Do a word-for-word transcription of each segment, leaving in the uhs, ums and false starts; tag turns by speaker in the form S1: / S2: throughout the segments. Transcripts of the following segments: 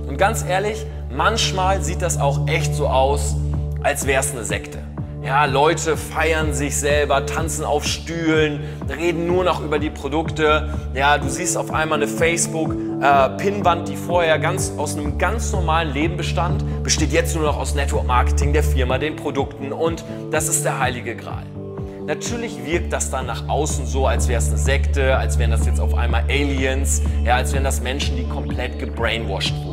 S1: Und ganz ehrlich, manchmal sieht das auch echt so aus, als wäre es eine Sekte. Ja, Leute feiern sich selber, tanzen auf Stühlen, reden nur noch über die Produkte. Ja, du siehst auf einmal eine Facebook-Pinnwand, die vorher ganz aus einem ganz normalen Leben bestand, besteht jetzt nur noch aus Network Marketing der Firma, den Produkten, und das ist der heilige Gral. Natürlich wirkt das dann nach außen so, als wäre es eine Sekte, als wären das jetzt auf einmal Aliens, ja, als wären das Menschen, die komplett gebrainwashed wurden.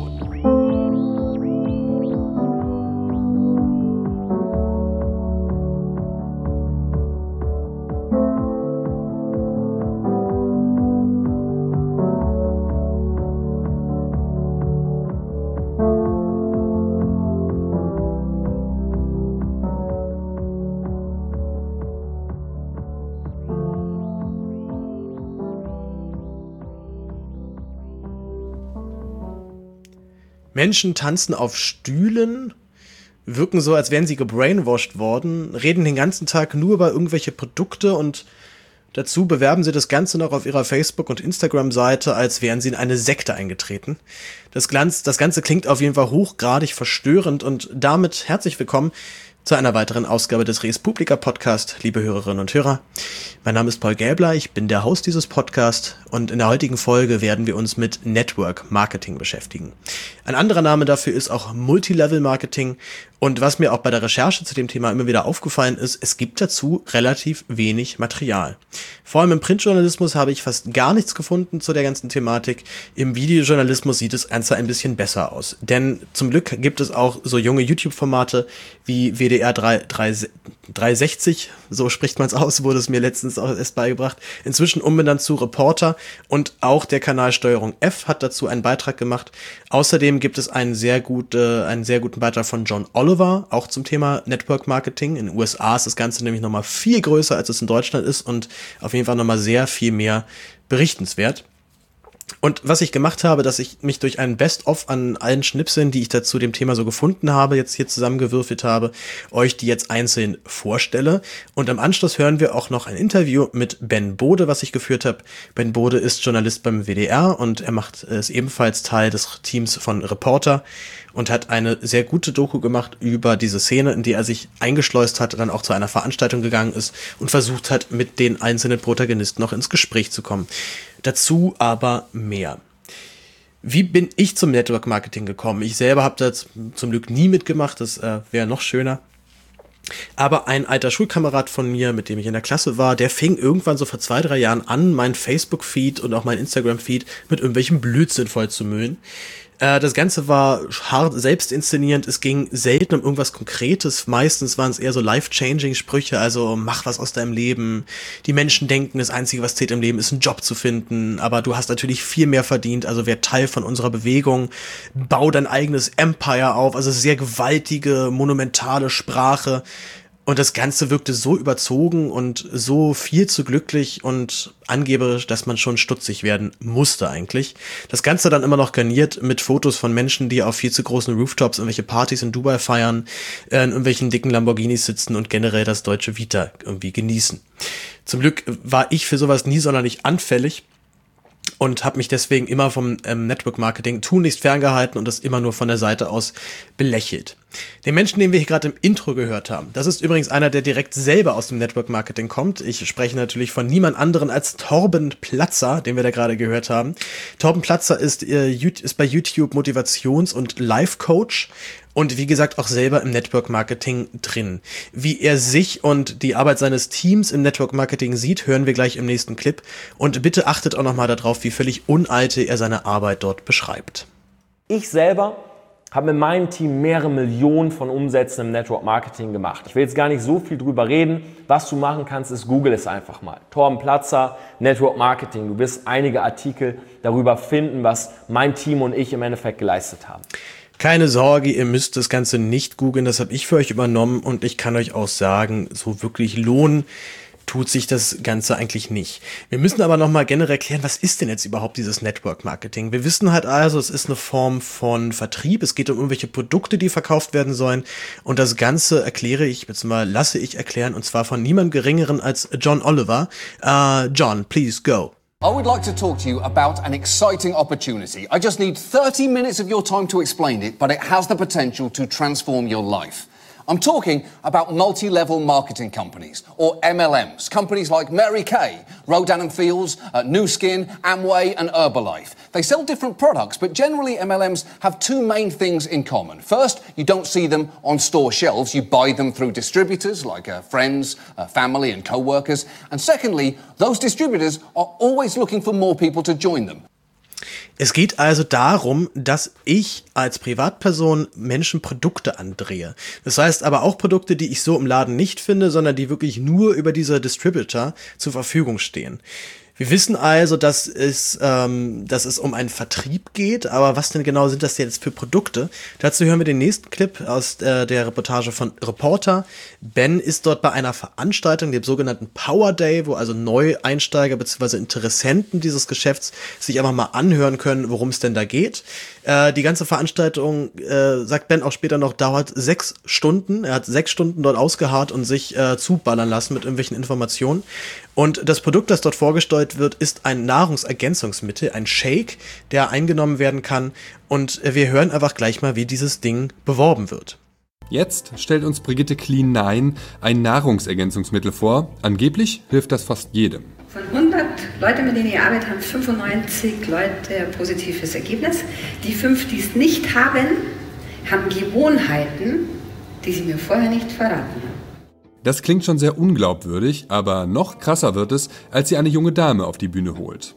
S2: Menschen tanzen auf Stühlen, wirken so, als wären sie gebrainwashed worden, reden den ganzen Tag nur über irgendwelche Produkte und dazu bewerben sie das Ganze noch auf ihrer Facebook- und Instagram-Seite, als wären sie in eine Sekte eingetreten. Das, Glanz, das Ganze klingt auf jeden Fall hochgradig verstörend und damit herzlich willkommen zu einer weiteren Ausgabe des Res Publica Podcast, liebe Hörerinnen und Hörer. Mein Name ist Paul Gäbler, ich bin der Host dieses Podcasts und in der heutigen Folge werden wir uns mit Network Marketing beschäftigen. Ein anderer Name dafür ist auch Multilevel Marketing, und was mir auch bei der Recherche zu dem Thema immer wieder aufgefallen ist, es gibt dazu relativ wenig Material. Vor allem im Printjournalismus habe ich fast gar nichts gefunden zu der ganzen Thematik. Im Videojournalismus sieht es Ganze ein bisschen besser aus. Denn zum Glück gibt es auch so junge YouTube-Formate wie W D R dreihundertsechzig, so spricht man es aus, wurde es mir letztens auch erst beigebracht, inzwischen umbenannt zu Reporter, und auch der Kanal Steuerung F hat dazu einen Beitrag gemacht. Außerdem gibt es einen sehr, gut, äh, einen sehr guten Beitrag von John Oliver, auch zum Thema Network Marketing. In den U S A ist das Ganze nämlich nochmal viel größer, als es in Deutschland ist, und auf jeden Fall nochmal sehr viel mehr berichtenswert. Und was ich gemacht habe, dass ich mich durch einen Best-of an allen Schnipseln, die ich dazu dem Thema so gefunden habe, jetzt hier zusammengewürfelt habe, euch die jetzt einzeln vorstelle. Und am Anschluss hören wir auch noch ein Interview mit Ben Bode, was ich geführt habe. Ben Bode ist Journalist beim W D R und er macht ist ebenfalls Teil des Teams von Reporter und hat eine sehr gute Doku gemacht über diese Szene, in die er sich eingeschleust hat, dann auch zu einer Veranstaltung gegangen ist und versucht hat, mit den einzelnen Protagonisten noch ins Gespräch zu kommen. Dazu aber mehr. Wie bin ich zum Network Marketing gekommen? Ich selber habe das zum Glück nie mitgemacht, das äh, wäre noch schöner. Aber ein alter Schulkamerad von mir, mit dem ich in der Klasse war, der fing irgendwann so vor zwei, drei Jahren an, mein Facebook-Feed und auch mein Instagram-Feed mit irgendwelchem Blödsinn voll zu müllen. Äh, das Ganze war hart selbst inszenierend, es ging selten um irgendwas Konkretes, meistens waren es eher so life-changing Sprüche, also mach was aus deinem Leben, die Menschen denken, das Einzige, was zählt im Leben, ist einen Job zu finden, aber du hast natürlich viel mehr verdient, also werd Teil von unserer Bewegung, bau dein eigenes Empire auf, also sehr gewaltige, monumentale Sprache. Und das Ganze wirkte so überzogen und so viel zu glücklich und angeberisch, dass man schon stutzig werden musste eigentlich. Das Ganze dann immer noch garniert mit Fotos von Menschen, die auf viel zu großen Rooftops irgendwelche Partys in Dubai feiern, äh, in irgendwelchen dicken Lamborghinis sitzen und generell das deutsche Vita irgendwie genießen. Zum Glück war ich für sowas nie sonderlich anfällig und habe mich deswegen immer vom ähm, Network Marketing tunlichst ferngehalten und das immer nur von der Seite aus belächelt. Den Menschen, den wir hier gerade im Intro gehört haben, das ist übrigens einer, der direkt selber aus dem Network Marketing kommt. Ich spreche natürlich von niemand anderen als Torben Platzer, den wir da gerade gehört haben. Torben Platzer ist, äh, ist bei YouTube Motivations- und Life-Coach und wie gesagt auch selber im Network Marketing drin. Wie er sich und die Arbeit seines Teams im Network Marketing sieht, hören wir gleich im nächsten Clip. Und bitte achtet auch nochmal darauf, wie völlig unalte er seine Arbeit dort beschreibt.
S1: Ich selber habe mit meinem Team mehrere Millionen von Umsätzen im Network Marketing gemacht. Ich will jetzt gar nicht so viel drüber reden. Was du machen kannst, ist, google es einfach mal. Torben Platzer, Network Marketing. Du wirst einige Artikel darüber finden, was mein Team und ich im Endeffekt geleistet haben.
S2: Keine Sorge, ihr müsst das Ganze nicht googeln, das habe ich für euch übernommen und ich kann euch auch sagen, so wirklich lohnen tut sich das Ganze eigentlich nicht. Wir müssen aber nochmal generell klären, was ist denn jetzt überhaupt dieses Network Marketing? Wir wissen halt also, es ist eine Form von Vertrieb, es geht um irgendwelche Produkte, die verkauft werden sollen und das Ganze erkläre ich, beziehungsweise lasse ich erklären und zwar von niemand Geringeren als John Oliver. Uh, John, please go.
S3: I would like to talk to you about an exciting opportunity. I just need thirty minutes of your time to explain it, but it has the potential to transform your life. I'm talking about multi-level marketing companies, or M L Ms. Companies like Mary Kay, Rodan and Fields, uh, Nu Skin, Amway and Herbalife. They sell different products, but generally M L Ms have two main things in common. First, you don't see them on store shelves. You buy them through distributors like uh, friends, uh, family and co-workers. And secondly, those distributors are always looking for more people to join them.
S2: Es geht also darum, dass ich als Privatperson Menschen Produkte andrehe. Das heißt aber auch Produkte, die ich so im Laden nicht finde, sondern die wirklich nur über diese Distributor zur Verfügung stehen. Wir wissen also, dass es, ähm, dass es um einen Vertrieb geht, aber was denn genau sind das jetzt für Produkte? Dazu hören wir den nächsten Clip aus äh, der Reportage von Reporter. Ben ist dort bei einer Veranstaltung, dem sogenannten Power Day, wo also Neueinsteiger bzw. Interessenten dieses Geschäfts sich einfach mal anhören können, worum es denn da geht. Äh, die ganze Veranstaltung, äh, sagt Ben auch später noch, dauert sechs Stunden. Er hat sechs Stunden dort ausgeharrt und sich äh, zuballern lassen mit irgendwelchen Informationen. Und das Produkt, das dort vorgestellt wird, ist ein Nahrungsergänzungsmittel, ein Shake, der eingenommen werden kann. Und wir hören einfach gleich mal, wie dieses Ding beworben wird.
S4: Jetzt stellt uns Brigitte Clean neun ein Nahrungsergänzungsmittel vor. Angeblich hilft das fast jedem.
S5: Von hundert Leuten, mit denen ich arbeite, haben fünfundneunzig Leute ein positives Ergebnis. Die fünf, die es nicht haben, haben Gewohnheiten, die sie mir vorher nicht verraten haben.
S4: Das klingt schon sehr unglaubwürdig, aber noch krasser wird es, als sie eine junge Dame auf die Bühne holt.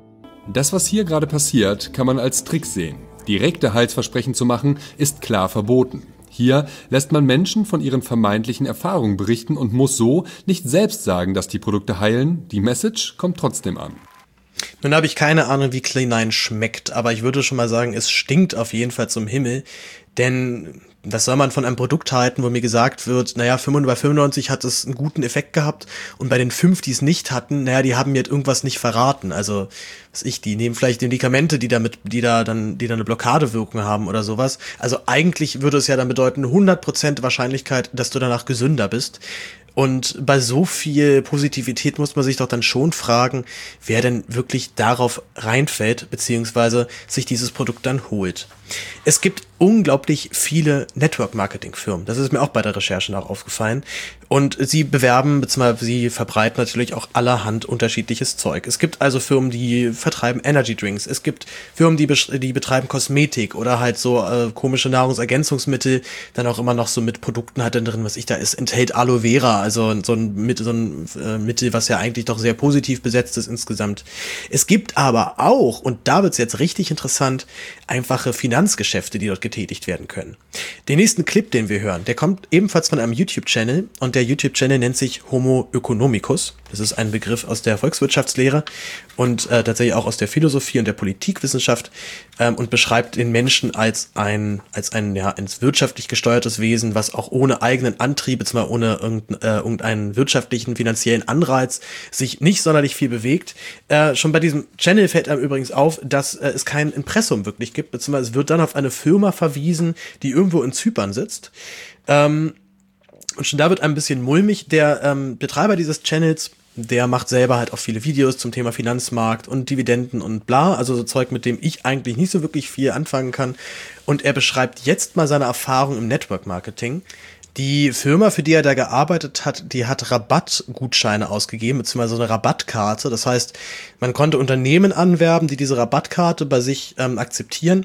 S4: Das, was hier gerade passiert, kann man als Trick sehen. Direkte Heilsversprechen zu machen, ist klar verboten. Hier lässt man Menschen von ihren vermeintlichen Erfahrungen berichten und muss so nicht selbst sagen, dass die Produkte heilen. Die Message kommt trotzdem an.
S2: Nun habe ich keine Ahnung, wie Clean neun schmeckt, aber ich würde schon mal sagen, es stinkt auf jeden Fall zum Himmel, denn was soll man von einem Produkt halten, wo mir gesagt wird, naja, bei fünfundneunzig hat es einen guten Effekt gehabt und bei den fünf, die es nicht hatten, naja, die haben mir irgendwas nicht verraten. Also, was ich, die nehmen vielleicht Medikamente, die damit, die da dann, die dann eine Blockadewirkung haben oder sowas. Also eigentlich würde es ja dann bedeuten, hundert Prozent Wahrscheinlichkeit, dass du danach gesünder bist. Und bei so viel Positivität muss man sich doch dann schon fragen, wer denn wirklich darauf reinfällt, beziehungsweise sich dieses Produkt dann holt. Es gibt unglaublich viele Network-Marketing-Firmen. Das ist mir auch bei der Recherche noch aufgefallen. Und sie bewerben, beziehungsweise sie verbreiten natürlich auch allerhand unterschiedliches Zeug. Es gibt also Firmen, die vertreiben Energy-Drinks. Es gibt Firmen, die, die betreiben Kosmetik oder halt so äh, komische Nahrungsergänzungsmittel. Dann auch immer noch so mit Produkten halt dann drin, was ich da ist, enthält Aloe Vera. Also so ein, so ein äh, Mittel, was ja eigentlich doch sehr positiv besetzt ist insgesamt. Es gibt aber auch, und da wird's jetzt richtig interessant, einfache Finanzgeschäfte, die dort getätigt werden können. Den nächsten Clip, den wir hören, der kommt ebenfalls von einem YouTube-Channel und der YouTube-Channel nennt sich Homo Economicus. Das ist ein Begriff aus der Volkswirtschaftslehre und äh, tatsächlich auch aus der Philosophie und der Politikwissenschaft ähm, und beschreibt den Menschen als ein als ein ja ein wirtschaftlich gesteuertes Wesen, was auch ohne eigenen Antrieb, zwar ohne irgendein, äh, irgendeinen wirtschaftlichen, finanziellen Anreiz sich nicht sonderlich viel bewegt. Äh, schon bei diesem Channel fällt einem übrigens auf, dass äh, es kein Impressum wirklich gibt, beziehungsweise es wird dann auf eine Firma verwiesen, die irgendwo in Zypern sitzt. Ähm, und schon da wird ein bisschen mulmig. Der ähm, Betreiber dieses Channels, der macht selber halt auch viele Videos zum Thema Finanzmarkt und Dividenden und bla, also so Zeug, mit dem ich eigentlich nicht so wirklich viel anfangen kann. Und er beschreibt jetzt mal seine Erfahrung im Network Marketing. Die Firma, für die er da gearbeitet hat, die hat Rabattgutscheine ausgegeben, beziehungsweise so eine Rabattkarte. Das heißt, man konnte Unternehmen anwerben, die diese Rabattkarte bei sich ähm, akzeptieren.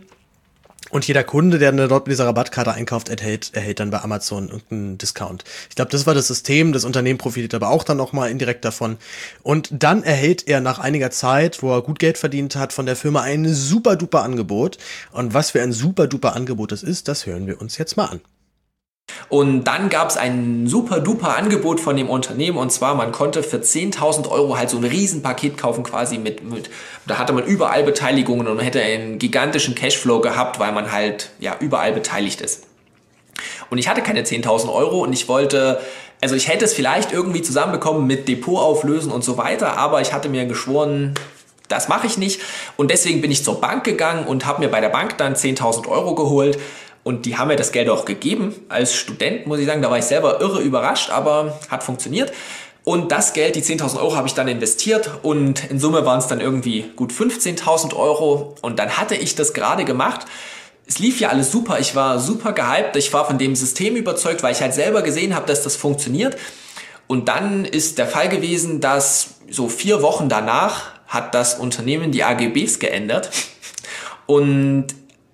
S2: Und jeder Kunde, der dort mit dieser Rabattkarte einkauft, erhält, erhält dann bei Amazon irgendeinen Discount. Ich glaube, das war das System. Das Unternehmen profitiert aber auch dann nochmal indirekt davon. Und dann erhält er nach einiger Zeit, wo er gut Geld verdient hat, von der Firma ein super duper Angebot. Und was für ein super duper Angebot es ist, das hören wir uns jetzt mal an.
S6: Und dann gab es ein super duper Angebot von dem Unternehmen, und zwar man konnte für zehntausend Euro halt so ein Riesenpaket kaufen quasi mit, mit, da hatte man überall Beteiligungen und man hätte einen gigantischen Cashflow gehabt, weil man halt ja überall beteiligt ist. Und ich hatte keine zehntausend Euro und ich wollte, also ich hätte es vielleicht irgendwie zusammenbekommen mit Depot auflösen und so weiter, aber ich hatte mir geschworen, das mache ich nicht, und deswegen bin ich zur Bank gegangen und habe mir bei der Bank dann zehntausend Euro geholt. Und die haben mir das Geld auch gegeben. Als Student, muss ich sagen, da war ich selber irre überrascht, aber hat funktioniert. Und das Geld, die zehntausend Euro, habe ich dann investiert und in Summe waren es dann irgendwie gut fünfzehntausend Euro. Und dann hatte ich das gerade gemacht. Es lief ja alles super, ich war super gehypt, ich war von dem System überzeugt, weil ich halt selber gesehen habe, dass das funktioniert. Und dann ist der Fall gewesen, dass so vier Wochen danach hat das Unternehmen die A G Bs geändert und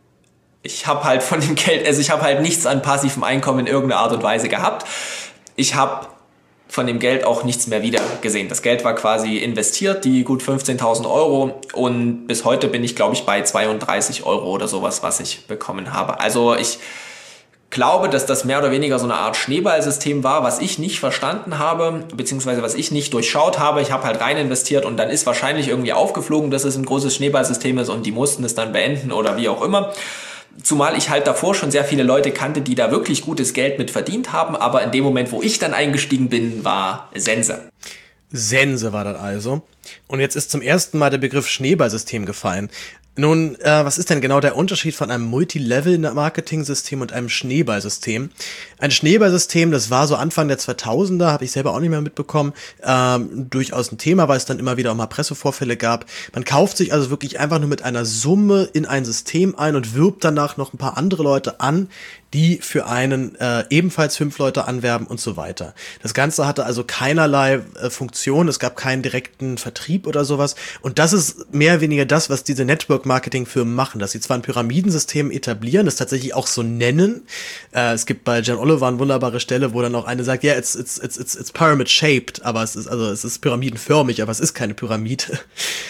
S6: ich habe halt von dem Geld, also ich habe halt nichts an passivem Einkommen in irgendeiner Art und Weise gehabt. Ich habe von dem Geld auch nichts mehr wieder gesehen. Das Geld war quasi investiert, die gut fünfzehntausend Euro und bis heute bin ich, glaube ich, bei zweiunddreißig Euro oder sowas, was ich bekommen habe. Also ich glaube, dass das mehr oder weniger so eine Art Schneeballsystem war, was ich nicht verstanden habe, beziehungsweise was ich nicht durchschaut habe. Ich habe halt rein investiert und dann ist wahrscheinlich irgendwie aufgeflogen, dass es ein großes Schneeballsystem ist und die mussten es dann beenden oder wie auch immer. Zumal ich halt davor schon sehr viele Leute kannte, die da wirklich gutes Geld mit verdient haben, aber in dem Moment, wo ich dann eingestiegen bin, war Sense.
S2: Sense war das also. Und jetzt ist zum ersten Mal der Begriff Schneeballsystem gefallen. Nun, äh, was ist denn genau der Unterschied von einem Multilevel-Marketing-System und einem Schneeballsystem? Ein Schneeballsystem, das war so Anfang der zweitausender, habe ich selber auch nicht mehr mitbekommen, ähm, durchaus ein Thema, weil es dann immer wieder auch mal Pressevorfälle gab. Man kauft sich also wirklich einfach nur mit einer Summe in ein System ein und wirbt danach noch ein paar andere Leute an, die für einen äh, ebenfalls fünf Leute anwerben und so weiter. Das Ganze hatte also keinerlei äh, Funktion, es gab keinen direkten Vertrieb oder sowas und das ist mehr oder weniger das, was diese Network-Marketing-Firmen machen, dass sie zwar ein Pyramidensystem etablieren, das tatsächlich auch so nennen. Äh, es gibt bei John Oliver eine wunderbare Stelle, wo dann auch eine sagt, ja, yeah, it's, it's, it's, it's, it's pyramid-shaped, aber es ist, also es ist pyramidenförmig, aber es ist keine Pyramide.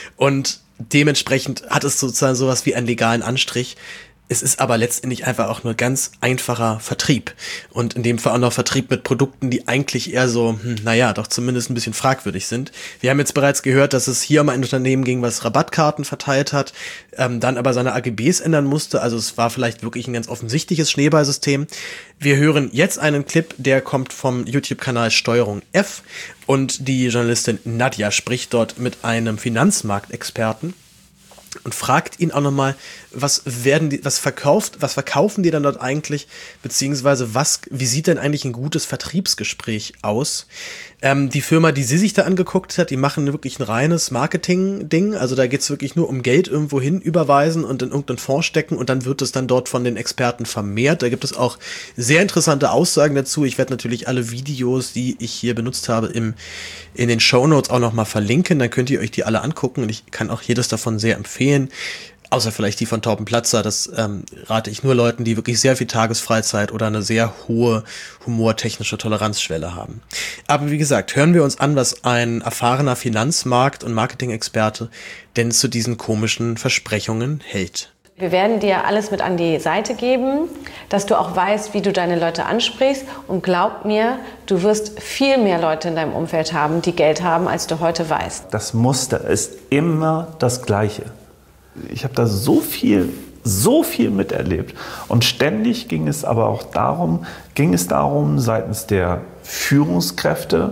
S2: Und dementsprechend hat es sozusagen sowas wie einen legalen Anstrich. Es ist aber letztendlich einfach auch nur ganz einfacher Vertrieb. Und in dem Fall auch noch Vertrieb mit Produkten, die eigentlich eher so, hm, naja, doch zumindest ein bisschen fragwürdig sind. Wir haben jetzt bereits gehört, dass es hier um ein Unternehmen ging, was Rabattkarten verteilt hat, ähm, dann aber seine A G Bs ändern musste. Also es war vielleicht wirklich ein ganz offensichtliches Schneeballsystem. Wir hören jetzt einen Clip, der kommt vom YouTube-Kanal Steuerung F. Und die Journalistin Nadja spricht dort mit einem Finanzmarktexperten und fragt ihn auch nochmal, was werden die, was verkauft, was verkaufen die dann dort eigentlich, beziehungsweise was, wie sieht denn eigentlich ein gutes Vertriebsgespräch aus? Ähm, die Firma, die sie sich da angeguckt hat, die machen wirklich ein reines Marketing-Ding, also da geht's wirklich nur um Geld irgendwo hin überweisen und in irgendeinen Fonds stecken und dann wird es dann dort von den Experten vermehrt. Da gibt es auch sehr interessante Aussagen dazu. Ich werde natürlich alle Videos, die ich hier benutzt habe, im, in den Shownotes auch nochmal verlinken, dann könnt ihr euch die alle angucken und ich kann auch jedes davon sehr empfehlen. Außer vielleicht die von Torben Platzer, das ähm, rate ich nur Leuten, die wirklich sehr viel Tagesfreizeit oder eine sehr hohe humortechnische Toleranzschwelle haben. Aber wie gesagt, hören wir uns an, was ein erfahrener Finanzmarkt- und Marketing-Experte denn zu diesen komischen Versprechungen hält.
S7: Wir werden dir alles mit an die Seite geben, dass du auch weißt, wie du deine Leute ansprichst. Und glaub mir, du wirst viel mehr Leute in deinem Umfeld haben, die Geld haben, als du heute weißt.
S8: Das Muster ist immer das Gleiche. Ich habe da so viel, so viel miterlebt. Und ständig ging es aber auch darum, ging es darum, seitens der Führungskräfte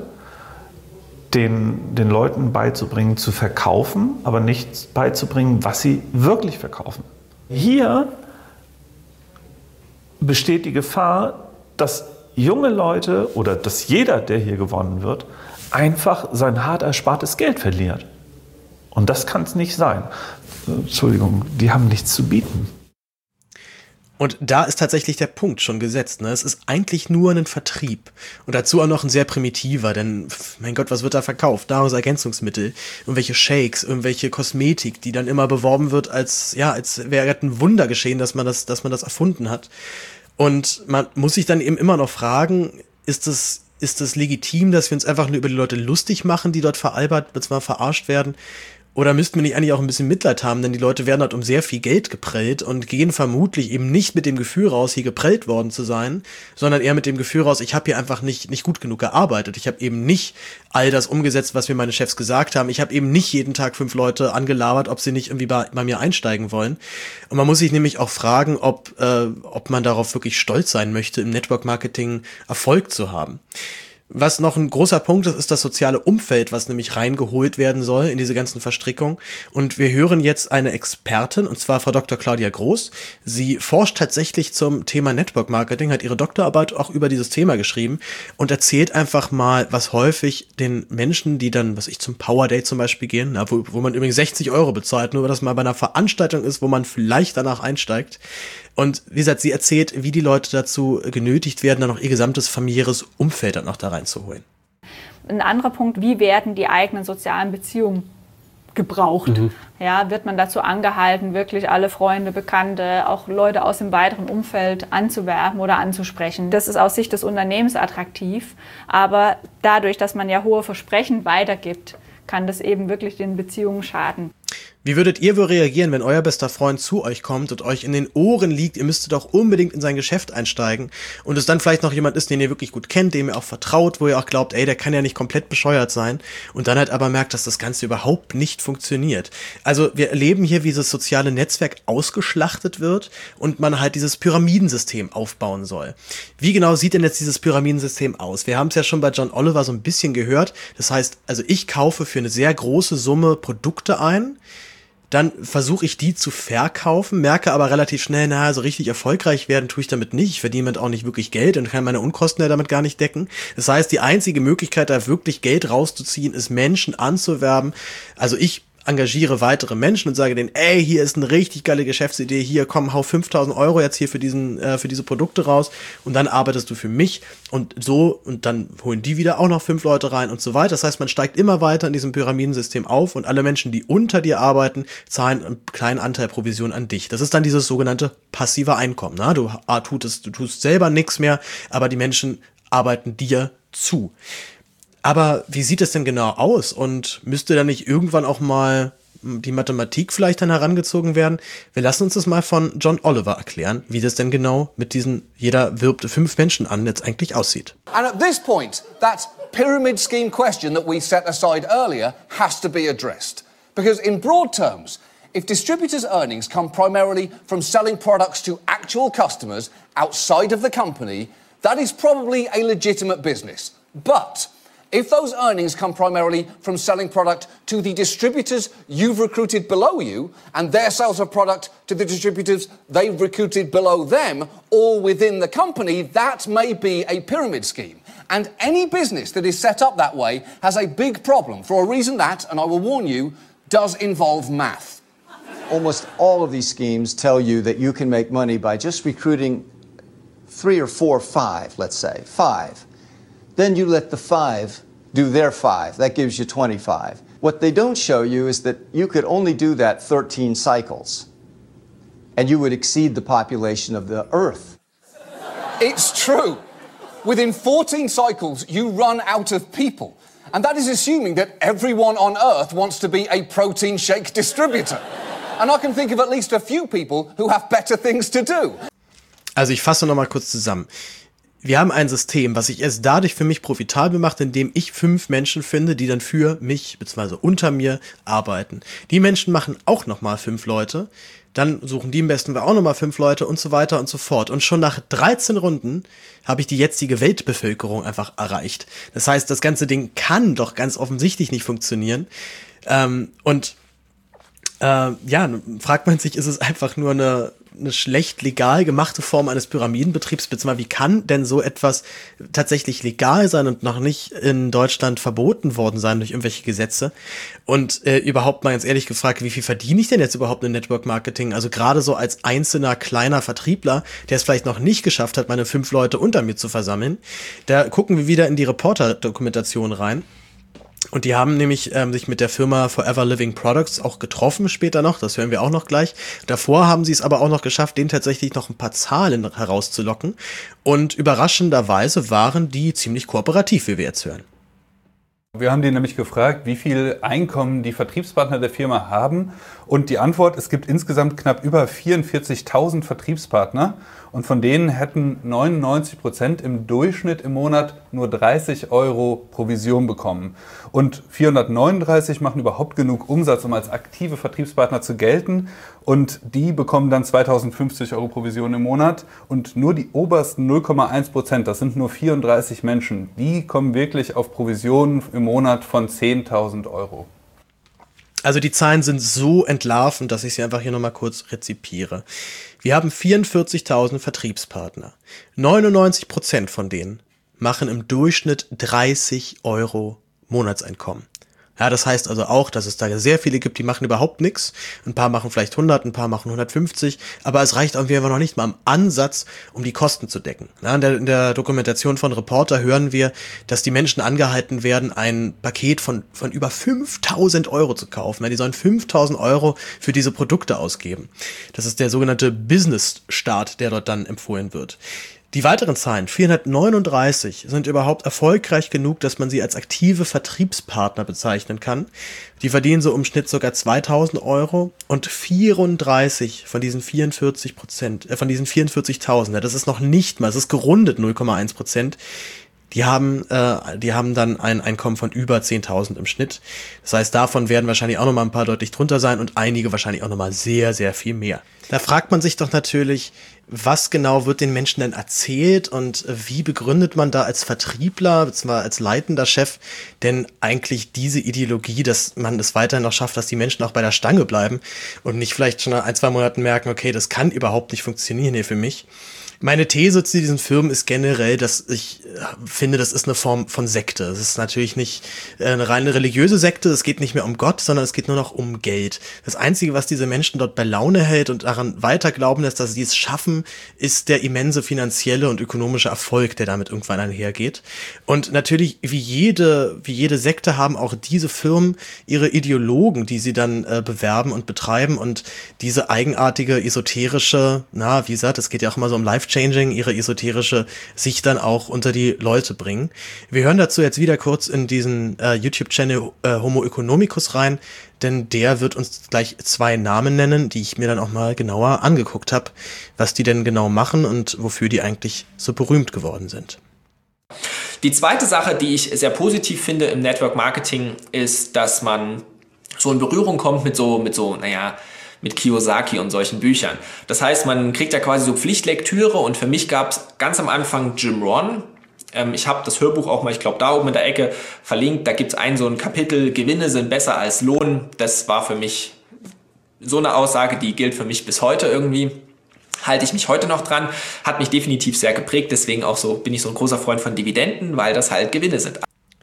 S8: den, den Leuten beizubringen, zu verkaufen, aber nicht beizubringen, was sie wirklich verkaufen. Hier besteht die Gefahr, dass junge Leute oder dass jeder, der hier gewonnen wird, einfach sein hart erspartes Geld verliert. Und das kann es nicht sein. Entschuldigung, die haben nichts zu bieten.
S2: Und da ist tatsächlich der Punkt schon gesetzt. Ne? Es ist eigentlich nur ein Vertrieb. Und dazu auch noch ein sehr primitiver, denn, mein Gott, was wird da verkauft? Nahrungsergänzungsmittel, irgendwelche Shakes, irgendwelche Kosmetik, die dann immer beworben wird als, ja, als wäre ein Wunder geschehen, dass man das, dass man das erfunden hat. Und man muss sich dann eben immer noch fragen, ist es, ist es legitim, dass wir uns einfach nur über die Leute lustig machen, die dort veralbert, beziehungsweise verarscht werden? Oder müssten wir nicht eigentlich auch ein bisschen Mitleid haben, denn die Leute werden dort um sehr viel Geld geprellt und gehen vermutlich eben nicht mit dem Gefühl raus, hier geprellt worden zu sein, sondern eher mit dem Gefühl raus, ich habe hier einfach nicht nicht gut genug gearbeitet. Ich habe eben nicht all das umgesetzt, was mir meine Chefs gesagt haben. Ich habe eben nicht jeden Tag fünf Leute angelabert, ob sie nicht irgendwie bei, bei mir einsteigen wollen. Und man muss sich nämlich auch fragen, ob, äh, ob man darauf wirklich stolz sein möchte, im Network-Marketing Erfolg zu haben. Was noch ein großer Punkt ist, ist das soziale Umfeld, was nämlich reingeholt werden soll in diese ganzen Verstrickungen. Und wir hören jetzt eine Expertin, und zwar Frau Doktor Claudia Groß. Sie forscht tatsächlich zum Thema Network Marketing, hat ihre Doktorarbeit auch über dieses Thema geschrieben und erzählt einfach mal, was häufig den Menschen, die dann, was ich zum Power Day zum Beispiel gehen, na, wo, wo man übrigens sechzig Euro bezahlt, nur weil das mal bei einer Veranstaltung ist, wo man vielleicht danach einsteigt. Und wie gesagt, sie erzählt, wie die Leute dazu genötigt werden, dann noch ihr gesamtes familiäres Umfeld dann noch da reinzuholen.
S9: Ein anderer Punkt, wie werden die eigenen sozialen Beziehungen gebraucht? Mhm. Ja, wird man dazu angehalten, wirklich alle Freunde, Bekannte, auch Leute aus dem weiteren Umfeld anzuwerben oder anzusprechen? Das ist aus Sicht des Unternehmens attraktiv, aber dadurch, dass man ja hohe Versprechen weitergibt, kann das eben wirklich den Beziehungen schaden.
S2: Wie würdet ihr wohl reagieren, wenn euer bester Freund zu euch kommt und euch in den Ohren liegt, ihr müsstet doch unbedingt in sein Geschäft einsteigen und es dann vielleicht noch jemand ist, den ihr wirklich gut kennt, dem ihr auch vertraut, wo ihr auch glaubt, ey, der kann ja nicht komplett bescheuert sein und dann halt aber merkt, dass das Ganze überhaupt nicht funktioniert. Also wir erleben hier, wie das soziale Netzwerk ausgeschlachtet wird und man halt dieses Pyramidensystem aufbauen soll. Wie genau sieht denn jetzt dieses Pyramidensystem aus? Wir haben es ja schon bei John Oliver so ein bisschen gehört. Das heißt, also ich kaufe für eine sehr große Summe Produkte ein, dann versuche ich die zu verkaufen, merke aber relativ schnell, naja, so richtig erfolgreich werden tue ich damit nicht. Ich verdiene damit auch nicht wirklich Geld und kann meine Unkosten ja damit gar nicht decken. Das heißt, die einzige Möglichkeit, da wirklich Geld rauszuziehen, ist Menschen anzuwerben. Also ich engagiere weitere Menschen und sage denen, ey, hier ist eine richtig geile Geschäftsidee, hier, komm, hau fünftausend Euro jetzt hier für diesen, äh, für diese Produkte raus und dann arbeitest du für mich und so und dann holen die wieder auch noch fünf Leute rein und so weiter. Das heißt, man steigt immer weiter in diesem Pyramidensystem auf und alle Menschen, die unter dir arbeiten, zahlen einen kleinen Anteil Provision an dich. Das ist dann dieses sogenannte passive Einkommen. Na? Du, ah, tust, du tust selber nichts mehr, aber die Menschen arbeiten dir zu. Aber wie sieht es denn genau aus? Und müsste da nicht irgendwann auch mal die Mathematik vielleicht dann herangezogen werden? Wir lassen uns das mal von John Oliver erklären, wie das denn genau mit diesen jeder wirbt fünf Menschen an jetzt eigentlich aussieht.
S3: And at this point, that pyramid scheme question that we set aside earlier has to be addressed. Because in broad terms, if distributors' earnings come primarily from selling products to actual customers outside of the company, that is probably a legitimate business. But if those earnings come primarily from selling product to the distributors you've recruited below you and their sales of product to the distributors they've recruited below them, all within the company, that may be a pyramid scheme. And any business that is set up that way has a big problem for a reason that, and I will warn you, does involve math.
S10: Almost all of these schemes tell you that you can make money by just recruiting three or four, five, let's say, five. Then you let the five do their five. That gives you twenty-five. What they don't show you is that you could only do that thirteen cycles, and you would exceed the population of the Earth.
S3: It's true. Within fourteen cycles, you run out of people. And that is assuming that everyone on Earth wants to be a protein shake distributor. And I can think of at least a few people who have better things to do.
S2: Also ich fasse noch mal kurz zusammen. Wir haben ein System, was sich erst dadurch für mich profitabel macht, indem ich fünf Menschen finde, die dann für mich bzw. unter mir arbeiten. Die Menschen machen auch nochmal fünf Leute, dann suchen die im besten Fall auch nochmal fünf Leute und so weiter und so fort. Und schon nach dreizehn Runden habe ich die jetzige Weltbevölkerung einfach erreicht. Das heißt, das ganze Ding kann doch ganz offensichtlich nicht funktionieren. Ähm, und äh, ja, fragt man sich, ist es einfach nur eine eine schlecht legal gemachte Form eines Pyramidenbetriebs, beziehungsweise wie kann denn so etwas tatsächlich legal sein und noch nicht in Deutschland verboten worden sein durch irgendwelche Gesetze? Und äh, überhaupt mal ganz ehrlich gefragt, wie viel verdiene ich denn jetzt überhaupt in Network Marketing? Also gerade so als einzelner kleiner Vertriebler, der es vielleicht noch nicht geschafft hat, meine fünf Leute unter mir zu versammeln, da gucken wir wieder in die Reporter-Dokumentation rein. Und die haben nämlich ähm, sich mit der Firma Forever Living Products auch getroffen später noch, das hören wir auch noch gleich. Davor haben sie es aber auch noch geschafft, denen tatsächlich noch ein paar Zahlen herauszulocken. Und überraschenderweise waren die ziemlich kooperativ, wie wir jetzt hören.
S11: Wir haben die nämlich gefragt, wie viel Einkommen die Vertriebspartner der Firma haben. Und die Antwort, es gibt insgesamt knapp über vierundvierzigtausend Vertriebspartner. Und von denen hätten neunundneunzig Prozent im Durchschnitt im Monat nur dreißig Euro Provision bekommen. Und vierhundertneununddreißig machen überhaupt genug Umsatz, um als aktive Vertriebspartner zu gelten. Und die bekommen dann zweitausendfünfzig Euro Provision im Monat. Und nur die obersten null Komma eins Prozent, das sind nur vierunddreißig Menschen, die kommen wirklich auf Provisionen im Monat von zehntausend Euro.
S2: Also die Zahlen sind so entlarvend, dass ich sie einfach hier nochmal kurz rezipiere. Wir haben vierundvierzigtausend Vertriebspartner. neunundneunzig Prozent von denen machen im Durchschnitt dreißig Euro Monatseinkommen. Ja, das heißt also auch, dass es da sehr viele gibt, die machen überhaupt nichts. Ein paar machen vielleicht hundert, ein paar machen hundertfünfzig, aber es reicht irgendwie einfach noch nicht mal im Ansatz, um die Kosten zu decken. Ja, in, der, in der Dokumentation von Reporter hören wir, dass die Menschen angehalten werden, ein Paket von, von über fünftausend Euro zu kaufen. Ja, die sollen fünftausend Euro für diese Produkte ausgeben. Das ist der sogenannte Business-Start, der dort dann empfohlen wird. Die weiteren Zahlen, vierhundertneununddreißig, sind überhaupt erfolgreich genug, dass man sie als aktive Vertriebspartner bezeichnen kann. Die verdienen so im Schnitt sogar zweitausend Euro und vierunddreißig von diesen vierundvierzig Prozent, äh, von diesen vierundvierzigtausend, ja, das ist noch nicht mal, es ist gerundet null Komma eins Prozent. Die haben, äh, die haben dann ein Einkommen von über zehntausend im Schnitt. Das heißt, davon werden wahrscheinlich auch nochmal ein paar deutlich drunter sein und einige wahrscheinlich auch nochmal sehr, sehr viel mehr. Da fragt man sich doch natürlich, was genau wird den Menschen denn erzählt und wie begründet man da als Vertriebler, beziehungsweise als leitender Chef, denn eigentlich diese Ideologie, dass man es weiterhin noch schafft, dass die Menschen auch bei der Stange bleiben und nicht vielleicht schon nach ein, zwei Monaten merken, okay, das kann überhaupt nicht funktionieren hier für mich. Meine These zu diesen Firmen ist generell, dass ich finde, das ist eine Form von Sekte. Es ist natürlich nicht eine reine religiöse Sekte, es geht nicht mehr um Gott, sondern es geht nur noch um Geld. Das Einzige, was diese Menschen dort bei Laune hält und daran weiter glauben lässt, dass sie es schaffen, ist der immense finanzielle und ökonomische Erfolg, der damit irgendwann einhergeht. Und natürlich, wie jede, wie jede Sekte haben auch diese Firmen ihre Ideologen, die sie dann äh, bewerben und betreiben und diese eigenartige, esoterische, na, wie gesagt, es geht ja auch immer so um Life Changing, ihre esoterische Sicht dann auch unter die Leute bringen. Wir hören dazu jetzt wieder kurz in diesen äh, YouTube-Channel äh, Homo Economicus rein, denn der wird uns gleich zwei Namen nennen, die ich mir dann auch mal genauer angeguckt habe, was die denn genau machen und wofür die eigentlich so berühmt geworden sind.
S6: Die zweite Sache, die ich sehr positiv finde im Network Marketing, ist, dass man so in Berührung kommt mit so, mit so, naja, mit Kiyosaki und solchen Büchern. Das heißt, man kriegt ja quasi so Pflichtlektüre und für mich gab es ganz am Anfang Jim Rohn. Ähm, ich habe das Hörbuch auch mal, ich glaube, da oben in der Ecke verlinkt. Da gibt es ein so ein Kapitel, Gewinne sind besser als Lohn. Das war für mich so eine Aussage, die gilt für mich bis heute irgendwie. Halte ich mich heute noch dran, hat mich definitiv sehr geprägt. Deswegen auch so bin ich so ein großer Freund von Dividenden, weil das halt Gewinne sind.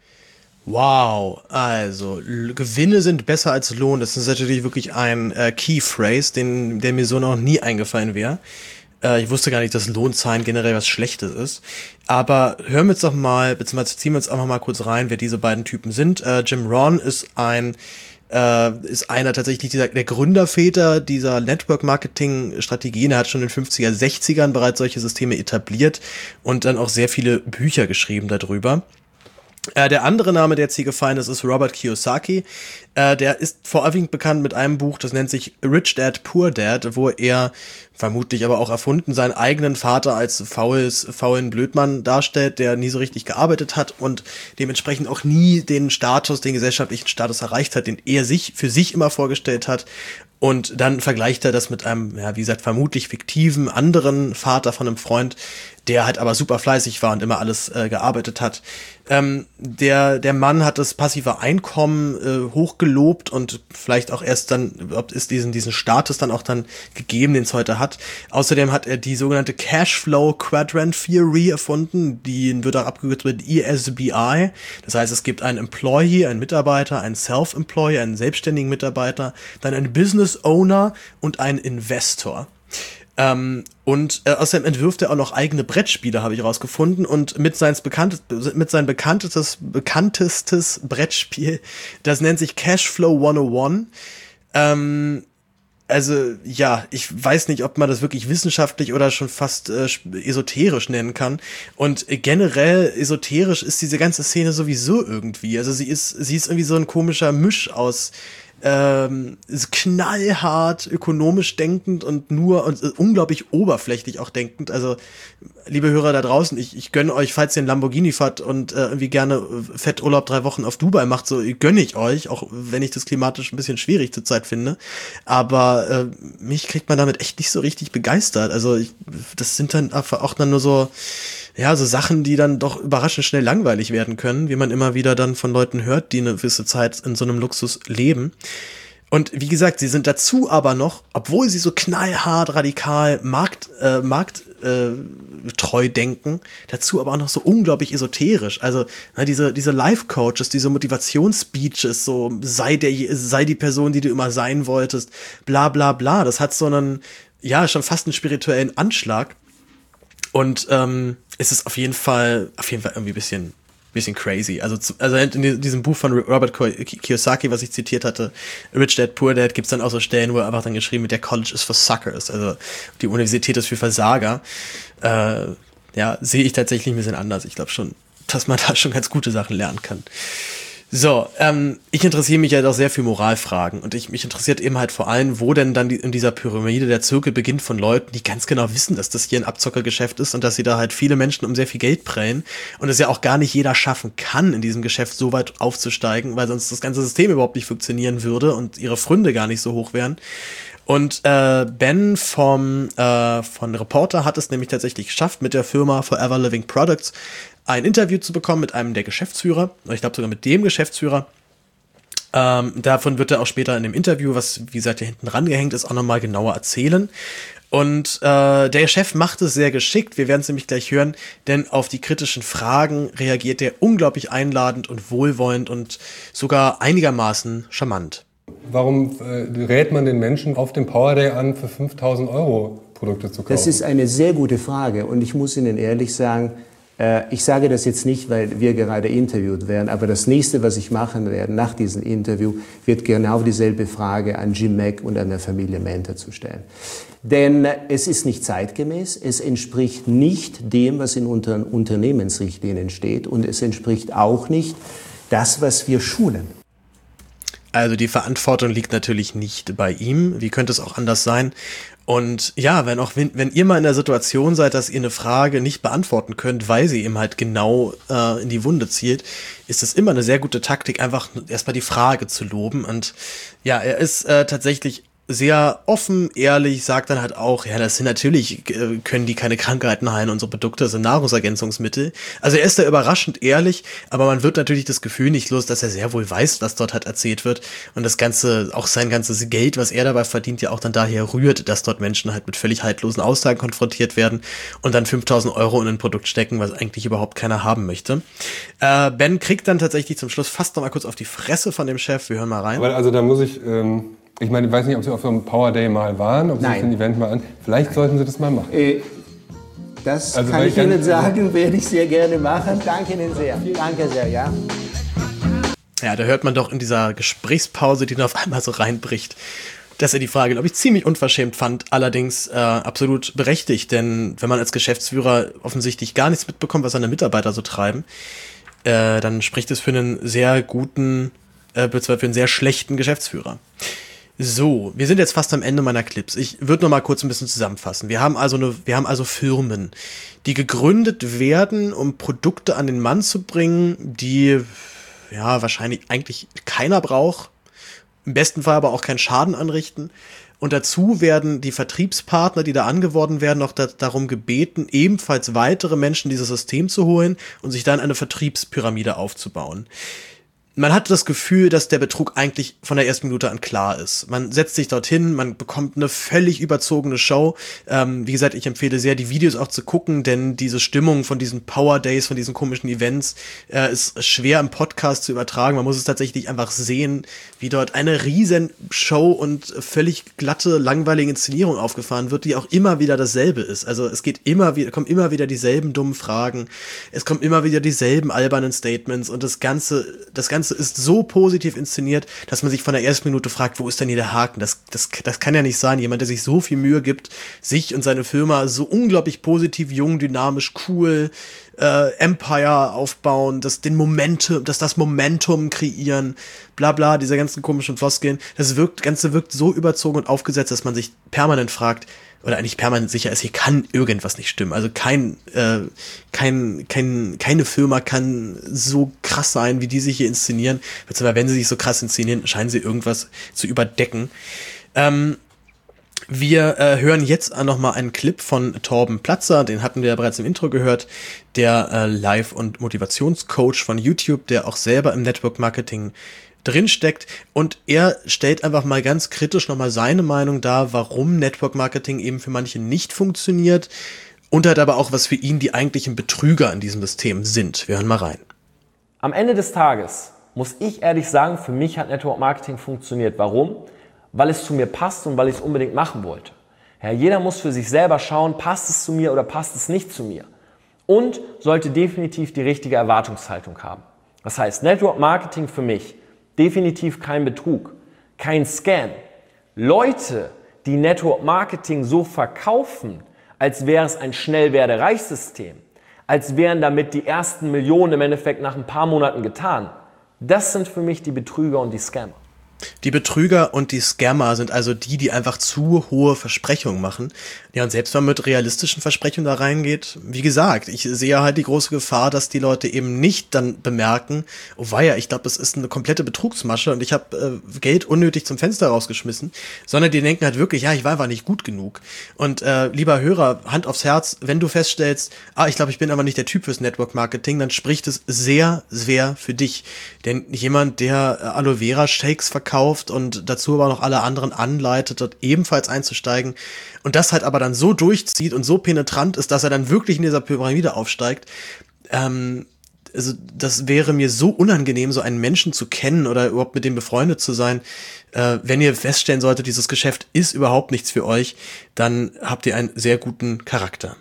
S2: Wow, also L- Gewinne sind besser als Lohn. Das ist natürlich wirklich ein äh, Key Phrase, den, der mir so noch nie eingefallen wäre. Äh, ich wusste gar nicht, dass Lohnzahlen generell was Schlechtes ist. Aber hören wir jetzt doch mal, beziehungsweise ziehen wir uns einfach mal kurz rein, wer diese beiden Typen sind. Äh, Jim Rohn ist ein äh, ist einer tatsächlich dieser, der Gründerväter dieser Network-Marketing-Strategien. Er hat schon in den fünfziger, sechzigern bereits solche Systeme etabliert und dann auch sehr viele Bücher geschrieben darüber. Äh, der andere Name, der jetzt hier gefallen ist, ist Robert Kiyosaki. Äh, der ist vorwiegend bekannt mit einem Buch, das nennt sich Rich Dad, Poor Dad, wo er, vermutlich aber auch erfunden, seinen eigenen Vater als faules, faulen Blödmann darstellt, der nie so richtig gearbeitet hat und dementsprechend auch nie den Status, den gesellschaftlichen Status erreicht hat, den er sich für sich immer vorgestellt hat. Und dann vergleicht er das mit einem, ja, wie gesagt, vermutlich fiktiven anderen Vater von einem Freund, der halt aber super fleißig war und immer alles äh, gearbeitet hat. Ähm, der der Mann hat das passive Einkommen äh, hochgelobt und vielleicht auch erst dann, überhaupt ist diesen diesen Status dann auch dann gegeben, den es heute hat. Außerdem hat er die sogenannte Cashflow Quadrant Theory erfunden, die wird auch abgekürzt mit E S B I. Das heißt, es gibt einen Employee, einen Mitarbeiter, einen Self-Employee, einen selbstständigen Mitarbeiter, dann einen Business Owner und einen Investor. Ähm, und äh, außerdem entwirft er auch noch eigene Brettspiele, habe ich rausgefunden. Und mit seinem bekanntes, mit seinem bekanntestes, bekanntestes Brettspiel, das nennt sich Cashflow hunderteins. Ähm, Also ja, ich weiß nicht, ob man das wirklich wissenschaftlich oder schon fast äh, esoterisch nennen kann. Und äh, generell esoterisch ist diese ganze Szene sowieso irgendwie. Also sie ist, sie ist irgendwie so ein komischer Misch aus ähm, knallhart ökonomisch denkend und nur und äh, unglaublich oberflächlich auch denkend. Also liebe Hörer da draußen, ich, ich gönne euch, falls ihr einen Lamborghini fahrt und äh, irgendwie gerne äh, Fetturlaub drei Wochen auf Dubai macht, so gönne ich euch, auch wenn ich das klimatisch ein bisschen schwierig zurzeit finde. Aber äh, mich kriegt man damit echt nicht so richtig begeistert. Also ich, das sind dann auch dann nur so, ja, so Sachen, die dann doch überraschend schnell langweilig werden können, wie man immer wieder dann von Leuten hört, die eine gewisse Zeit in so einem Luxus leben. Und wie gesagt, sie sind dazu aber noch, obwohl sie so knallhart, radikal, markt, äh, markt, äh, treu denken, dazu aber auch noch so unglaublich esoterisch. Also na, diese diese Life-Coaches, diese Motivationsspeeches, so sei der sei die Person, die du immer sein wolltest, bla bla bla. Das hat so einen, ja, schon fast einen spirituellen Anschlag. Und ähm, es ist auf jeden Fall, auf jeden Fall irgendwie ein bisschen, bisschen crazy. Also, zu, also in diesem Buch von Robert Kiyosaki, was ich zitiert hatte, Rich Dad, Poor Dad, gibt's dann auch so Stellen, wo er einfach dann geschrieben wird, der College is for suckers. Also die Universität ist für Versager. Äh, ja, sehe ich tatsächlich ein bisschen anders. Ich glaube schon, dass man da schon ganz gute Sachen lernen kann. So, ähm, ich interessiere mich ja doch sehr für Moralfragen und ich mich interessiert eben halt vor allem, wo denn dann die, in dieser Pyramide der Zirkel beginnt von Leuten, die ganz genau wissen, dass das hier ein Abzockergeschäft ist und dass sie da halt viele Menschen um sehr viel Geld prellen und es ja auch gar nicht jeder schaffen kann, in diesem Geschäft so weit aufzusteigen, weil sonst das ganze System überhaupt nicht funktionieren würde und ihre Fründe gar nicht so hoch wären. Und äh, Ben vom äh, von Reporter hat es nämlich tatsächlich geschafft, mit der Firma Forever Living Products ein Interview zu bekommen mit einem der Geschäftsführer, ich glaube sogar mit dem Geschäftsführer. Ähm, davon wird er auch später in dem Interview, was wie gesagt hier hinten rangehängt ist, auch nochmal genauer erzählen. Und äh, der Chef macht es sehr geschickt, wir werden es nämlich gleich hören, denn auf die kritischen Fragen reagiert er unglaublich einladend und wohlwollend und sogar einigermaßen charmant.
S12: Warum äh, rät man den Menschen auf dem Power Day an, für fünftausend Euro Produkte zu kaufen?
S13: Das ist eine sehr gute Frage und ich muss Ihnen ehrlich sagen, äh, ich sage das jetzt nicht, weil wir gerade interviewt werden, aber das nächste, was ich machen werde nach diesem Interview, wird genau dieselbe Frage an Jim Mack und an der Familie Manta zu stellen. Denn es ist nicht zeitgemäß, es entspricht nicht dem, was in unseren Unternehmensrichtlinien steht und es entspricht auch nicht das, was wir schulen.
S2: Also die Verantwortung liegt natürlich nicht bei ihm. Wie könnte es auch anders sein? Und ja, wenn auch wenn, wenn ihr mal in der Situation seid, dass ihr eine Frage nicht beantworten könnt, weil sie eben halt genau äh, in die Wunde zielt, ist es immer eine sehr gute Taktik, einfach erstmal die Frage zu loben. Und ja, er ist äh, tatsächlich sehr offen, ehrlich, sagt dann halt auch, ja, das sind natürlich, äh, können die keine Krankheiten heilen, unsere Produkte sind Nahrungsergänzungsmittel. Also er ist da überraschend ehrlich, aber man wird natürlich das Gefühl nicht los, dass er sehr wohl weiß, was dort halt erzählt wird und das Ganze, auch sein ganzes Geld, was er dabei verdient, ja auch dann daher rührt, dass dort Menschen halt mit völlig haltlosen Aussagen konfrontiert werden und dann fünftausend Euro in ein Produkt stecken, was eigentlich überhaupt keiner haben möchte. Äh, Ben kriegt dann tatsächlich zum Schluss fast noch mal kurz auf die Fresse von dem Chef, wir hören mal rein.
S12: Aber also da muss ich... Ähm Ich meine, ich weiß nicht, ob Sie auf so einem Power Day mal waren, ob Sie
S13: Nein.
S12: sich ein Event mal an. Vielleicht Nein. sollten Sie das mal machen.
S13: Äh, das
S12: also,
S13: kann ich Ihnen sagen, werde ich sehr gerne machen. Danke Ihnen sehr. Danke sehr, ja.
S2: Ja, da hört man doch in dieser Gesprächspause, die dann auf einmal so reinbricht, dass er die Frage, glaube ich, ziemlich unverschämt fand, allerdings äh, absolut berechtigt. Denn wenn man als Geschäftsführer offensichtlich gar nichts mitbekommt, was seine Mitarbeiter so treiben, äh, dann spricht es für einen sehr guten, äh, für einen sehr schlechten Geschäftsführer. So, wir sind jetzt fast am Ende meiner Clips. Ich würde noch mal kurz ein bisschen zusammenfassen. Wir haben also eine, wir haben also Firmen, die gegründet werden, um Produkte an den Mann zu bringen, die ja wahrscheinlich eigentlich keiner braucht, im besten Fall aber auch keinen Schaden anrichten. Und dazu werden die Vertriebspartner, die da angeworben werden, noch da, darum gebeten, ebenfalls weitere Menschen in dieses System zu holen und sich dann eine Vertriebspyramide aufzubauen. Man hat das Gefühl, dass der Betrug eigentlich von der ersten Minute an klar ist. Man setzt sich dorthin, man bekommt eine völlig überzogene Show. Ähm, wie gesagt, ich empfehle sehr, die Videos auch zu gucken, denn diese Stimmung von diesen Power Days, von diesen komischen Events, äh, ist schwer im Podcast zu übertragen. Man muss es tatsächlich einfach sehen, wie dort eine riesen Show und völlig glatte, langweilige Inszenierung aufgefahren wird, die auch immer wieder dasselbe ist. Also es geht immer wieder, kommen immer wieder dieselben dummen Fragen, es kommen immer wieder dieselben albernen Statements und das ganze, das ganze Ganze ist so positiv inszeniert, dass man sich von der ersten Minute fragt, wo ist denn hier der Haken? Das, das, das kann ja nicht sein. Jemand, der sich so viel Mühe gibt, sich und seine Firma so unglaublich positiv, jung, dynamisch, cool, äh, Empire aufbauen, das, den Momentum, dass das Momentum kreieren, bla bla, diese ganzen komischen Floskeln. Das wirkt, Ganze wirkt so überzogen und aufgesetzt, dass man sich permanent fragt, oder eigentlich permanent sicher ist, hier kann irgendwas nicht stimmen. Also kein, äh, kein, kein, keine Firma kann so krass sein, wie die sich hier inszenieren. Beziehungsweise wenn sie sich so krass inszenieren, scheinen sie irgendwas zu überdecken. Ähm, wir äh, hören jetzt nochmal einen Clip von Torben Platzer, den hatten wir ja bereits im Intro gehört, der äh, Live- und Motivationscoach von YouTube, der auch selber im Network Marketing drinsteckt, und er stellt einfach mal ganz kritisch nochmal seine Meinung dar, warum Network Marketing eben für manche nicht funktioniert, und hat aber auch, was für ihn die eigentlichen Betrüger in diesem System sind. Wir hören mal rein.
S1: Am Ende des Tages muss ich ehrlich sagen, für mich hat Network Marketing funktioniert. Warum? Weil es zu mir passt und weil ich es unbedingt machen wollte. Ja, jeder muss für sich selber schauen, passt es zu mir oder passt es nicht zu mir. Und sollte definitiv die richtige Erwartungshaltung haben. Das heißt, Network Marketing für mich definitiv kein Betrug, kein Scam. Leute, die Network Marketing so verkaufen, als wäre es ein Schnellwerde-Reich-System, als wären damit die ersten Millionen im Endeffekt nach ein paar Monaten getan, das sind für mich die Betrüger und die Scammer.
S2: Die Betrüger und die Scammer sind also die, die einfach zu hohe Versprechungen machen. Ja, und selbst wenn man mit realistischen Versprechungen da reingeht, wie gesagt, ich sehe halt die große Gefahr, dass die Leute eben nicht dann bemerken, oh weia, ich glaube, das ist eine komplette Betrugsmasche und ich habe äh, Geld unnötig zum Fenster rausgeschmissen, sondern die denken halt wirklich, ja, ich war einfach nicht gut genug. Und äh, lieber Hörer, Hand aufs Herz, wenn du feststellst, ah, ich glaube, ich bin aber nicht der Typ fürs Network Marketing, dann spricht es sehr, sehr für dich. Denn jemand, der äh, Aloe Vera Shakes verkauft, kauft und dazu aber noch alle anderen anleitet, dort ebenfalls einzusteigen und das halt aber dann so durchzieht und so penetrant ist, dass er dann wirklich in dieser Pyramide aufsteigt, ähm, also das wäre mir so unangenehm, so einen Menschen zu kennen oder überhaupt mit dem befreundet zu sein. Äh, wenn ihr feststellen solltet, dieses Geschäft ist überhaupt nichts für euch, dann habt ihr einen sehr guten Charakter.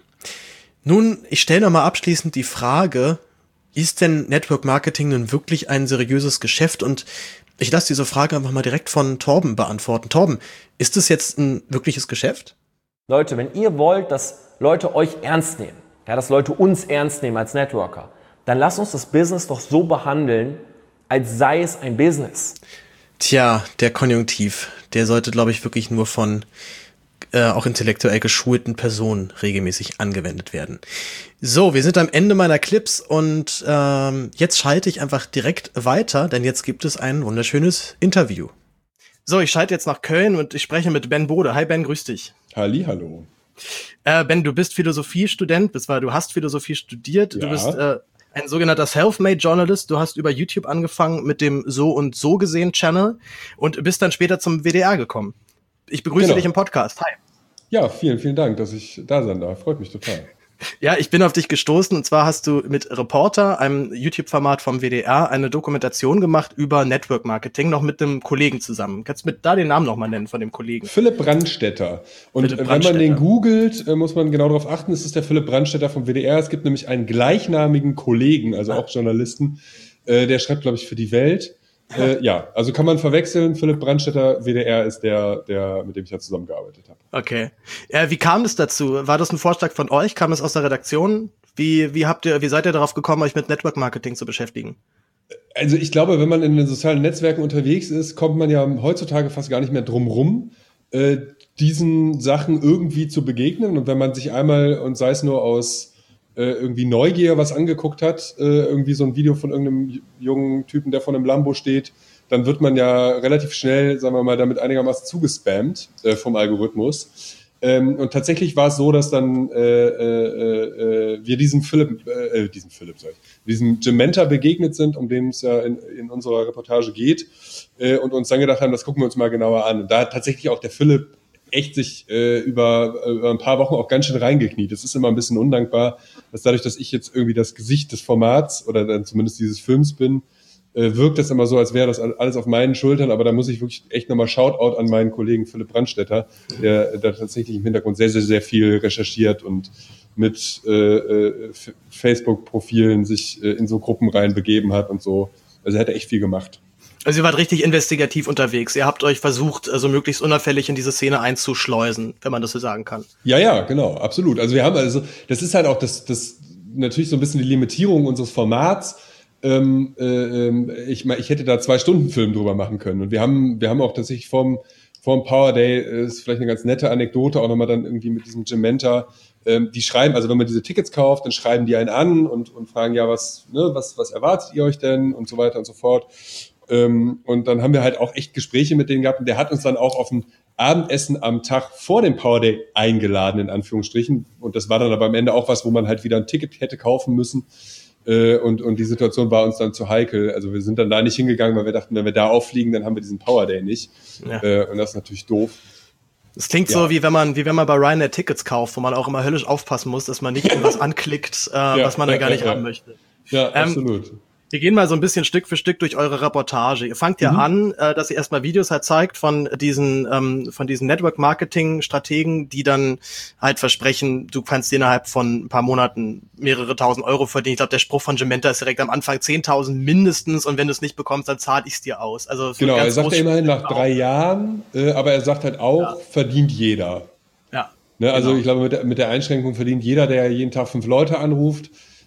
S2: Nun, ich stelle nochmal abschließend die Frage, ist denn Network Marketing nun wirklich ein seriöses Geschäft? Und ich lasse diese Frage einfach mal direkt von Torben beantworten. Torben, ist das jetzt ein wirkliches Geschäft?
S1: Leute, wenn ihr wollt, dass Leute euch ernst nehmen, ja, dass Leute uns ernst nehmen als Networker, dann lasst uns das Business doch so behandeln, als sei es ein Business.
S2: Tja, der Konjunktiv, der sollte, glaube ich, wirklich nur von äh, auch intellektuell geschulten Personen regelmäßig angewendet werden. So, wir sind am Ende meiner Clips und ähm, jetzt schalte ich einfach direkt weiter, denn jetzt gibt es ein wunderschönes Interview. So, ich schalte jetzt nach Köln und ich spreche mit Ben Bode. Hi Ben, grüß dich.
S12: Hallihallo.
S2: Äh, Ben, du bist Philosophiestudent, bist, weil du hast Philosophie studiert.
S12: Ja.
S2: Du bist äh, ein sogenannter Self-Made Journalist. Du hast über YouTube angefangen mit dem So und So gesehen Channel und bist dann später zum W D R gekommen. Ich begrüße
S12: Genau.
S2: dich im Podcast. Hi.
S12: Ja, vielen, vielen Dank, dass ich da sein darf. Freut mich total.
S2: Ja, ich bin auf dich gestoßen und zwar hast du mit Reporter, einem YouTube-Format vom W D R, eine Dokumentation gemacht über Network Marketing, noch mit einem Kollegen zusammen. Kannst du mir da den Namen nochmal nennen von dem Kollegen?
S12: Philipp Brandstätter. Und
S2: Philipp
S12: wenn man
S2: Brandstätter.
S12: den googelt, äh, muss man genau darauf achten, es ist der Philipp Brandstätter vom W D R. Es gibt nämlich einen gleichnamigen Kollegen, also auch Journalisten, äh, der schreibt, glaube ich, für die Welt. Äh, ja, also kann man verwechseln. Philipp Brandstätter, W D R ist der, der, mit dem ich ja zusammengearbeitet habe.
S2: Okay. Ja, wie kam das dazu? War das ein Vorschlag von euch? Kam das aus der Redaktion? Wie, wie habt ihr, wie seid ihr darauf gekommen, euch mit Network Marketing zu beschäftigen?
S12: Also ich glaube, wenn man in den sozialen Netzwerken unterwegs ist, kommt man ja heutzutage fast gar nicht mehr drum rum, äh, diesen Sachen irgendwie zu begegnen. Und wenn man sich einmal, und sei es nur aus äh, irgendwie Neugier was angeguckt hat, äh, irgendwie so ein Video von irgendeinem jungen Typen, der vor einem Lambo steht, dann wird man ja relativ schnell, sagen wir mal, damit einigermaßen zugespammt äh, vom Algorithmus. Ähm, und tatsächlich war es so, dass dann äh, äh, äh, wir diesem Philipp, äh, diesem Philipp, sag ich, diesem Gementa begegnet sind, um den es ja in, in unserer Reportage geht, äh, und uns dann gedacht haben, das gucken wir uns mal genauer an. Und da hat tatsächlich auch der Philipp echt sich äh, über, über ein paar Wochen auch ganz schön reingekniet. Das ist immer ein bisschen undankbar, dass dadurch, dass ich jetzt irgendwie das Gesicht des Formats oder dann zumindest dieses Films bin, äh, wirkt das immer so, als wäre das alles auf meinen Schultern, aber da muss ich wirklich echt nochmal Shoutout an meinen Kollegen Philipp Brandstätter, der da tatsächlich im Hintergrund sehr, sehr, sehr viel recherchiert und mit äh, äh, Facebook-Profilen sich äh, in so Gruppen reinbegeben hat und so. Also er hat echt viel gemacht.
S2: Also ihr wart richtig investigativ unterwegs. Ihr habt euch versucht, also möglichst unauffällig in diese Szene einzuschleusen, wenn man das so sagen kann.
S12: Ja, ja, genau, absolut. Also wir haben also, das ist halt auch das, das natürlich so ein bisschen die Limitierung unseres Formats. Ähm, äh, ich, ich hätte da zwei Stunden Film drüber machen können. Und wir haben, wir haben auch tatsächlich vom, vom Power Day, ist vielleicht eine ganz nette Anekdote, auch nochmal dann irgendwie mit diesem Gementa, ähm, die schreiben, also wenn man diese Tickets kauft, dann schreiben die einen an und, und fragen, ja, was, ne, was, was erwartet ihr euch denn und so weiter und so fort. Ähm, und dann haben wir halt auch echt Gespräche mit denen gehabt und der hat uns dann auch auf ein Abendessen am Tag vor dem Power Day eingeladen, in Anführungsstrichen. Und das war dann aber am Ende auch was, wo man halt wieder ein Ticket hätte kaufen müssen. Äh, und, und die Situation war uns dann zu heikel. Also wir sind dann da nicht hingegangen, weil wir dachten, wenn wir da auffliegen, dann haben wir diesen Power Day nicht. Ja. Äh, und das ist natürlich doof.
S2: Das klingt ja so, wie wenn man, wie wenn man bei Ryanair Tickets kauft, wo man auch immer höllisch aufpassen muss, dass man nicht irgendwas anklickt, äh, ja, was man dann ja, gar nicht ja, haben möchte.
S12: Ja, ähm, absolut.
S2: Wir gehen mal so ein bisschen Stück für Stück durch eure Reportage. Ihr fangt ja mhm. an, äh, dass ihr erstmal Videos halt zeigt von diesen ähm, von diesen Network-Marketing-Strategen, die dann halt versprechen, du kannst dir innerhalb von ein paar Monaten mehrere tausend Euro verdienen. Ich glaube, der Spruch von Gementa ist direkt am Anfang zehntausend mindestens und wenn du es nicht bekommst, dann zahle ich es dir aus. Also
S12: genau, er sagt ja immerhin nach drei Jahren, äh, aber er sagt halt auch, ja. verdient jeder.
S2: Ja.
S12: Ne, also genau. Ich glaube, mit der, mit der Einschränkung verdient jeder, der jeden Tag fünf Leute anruft.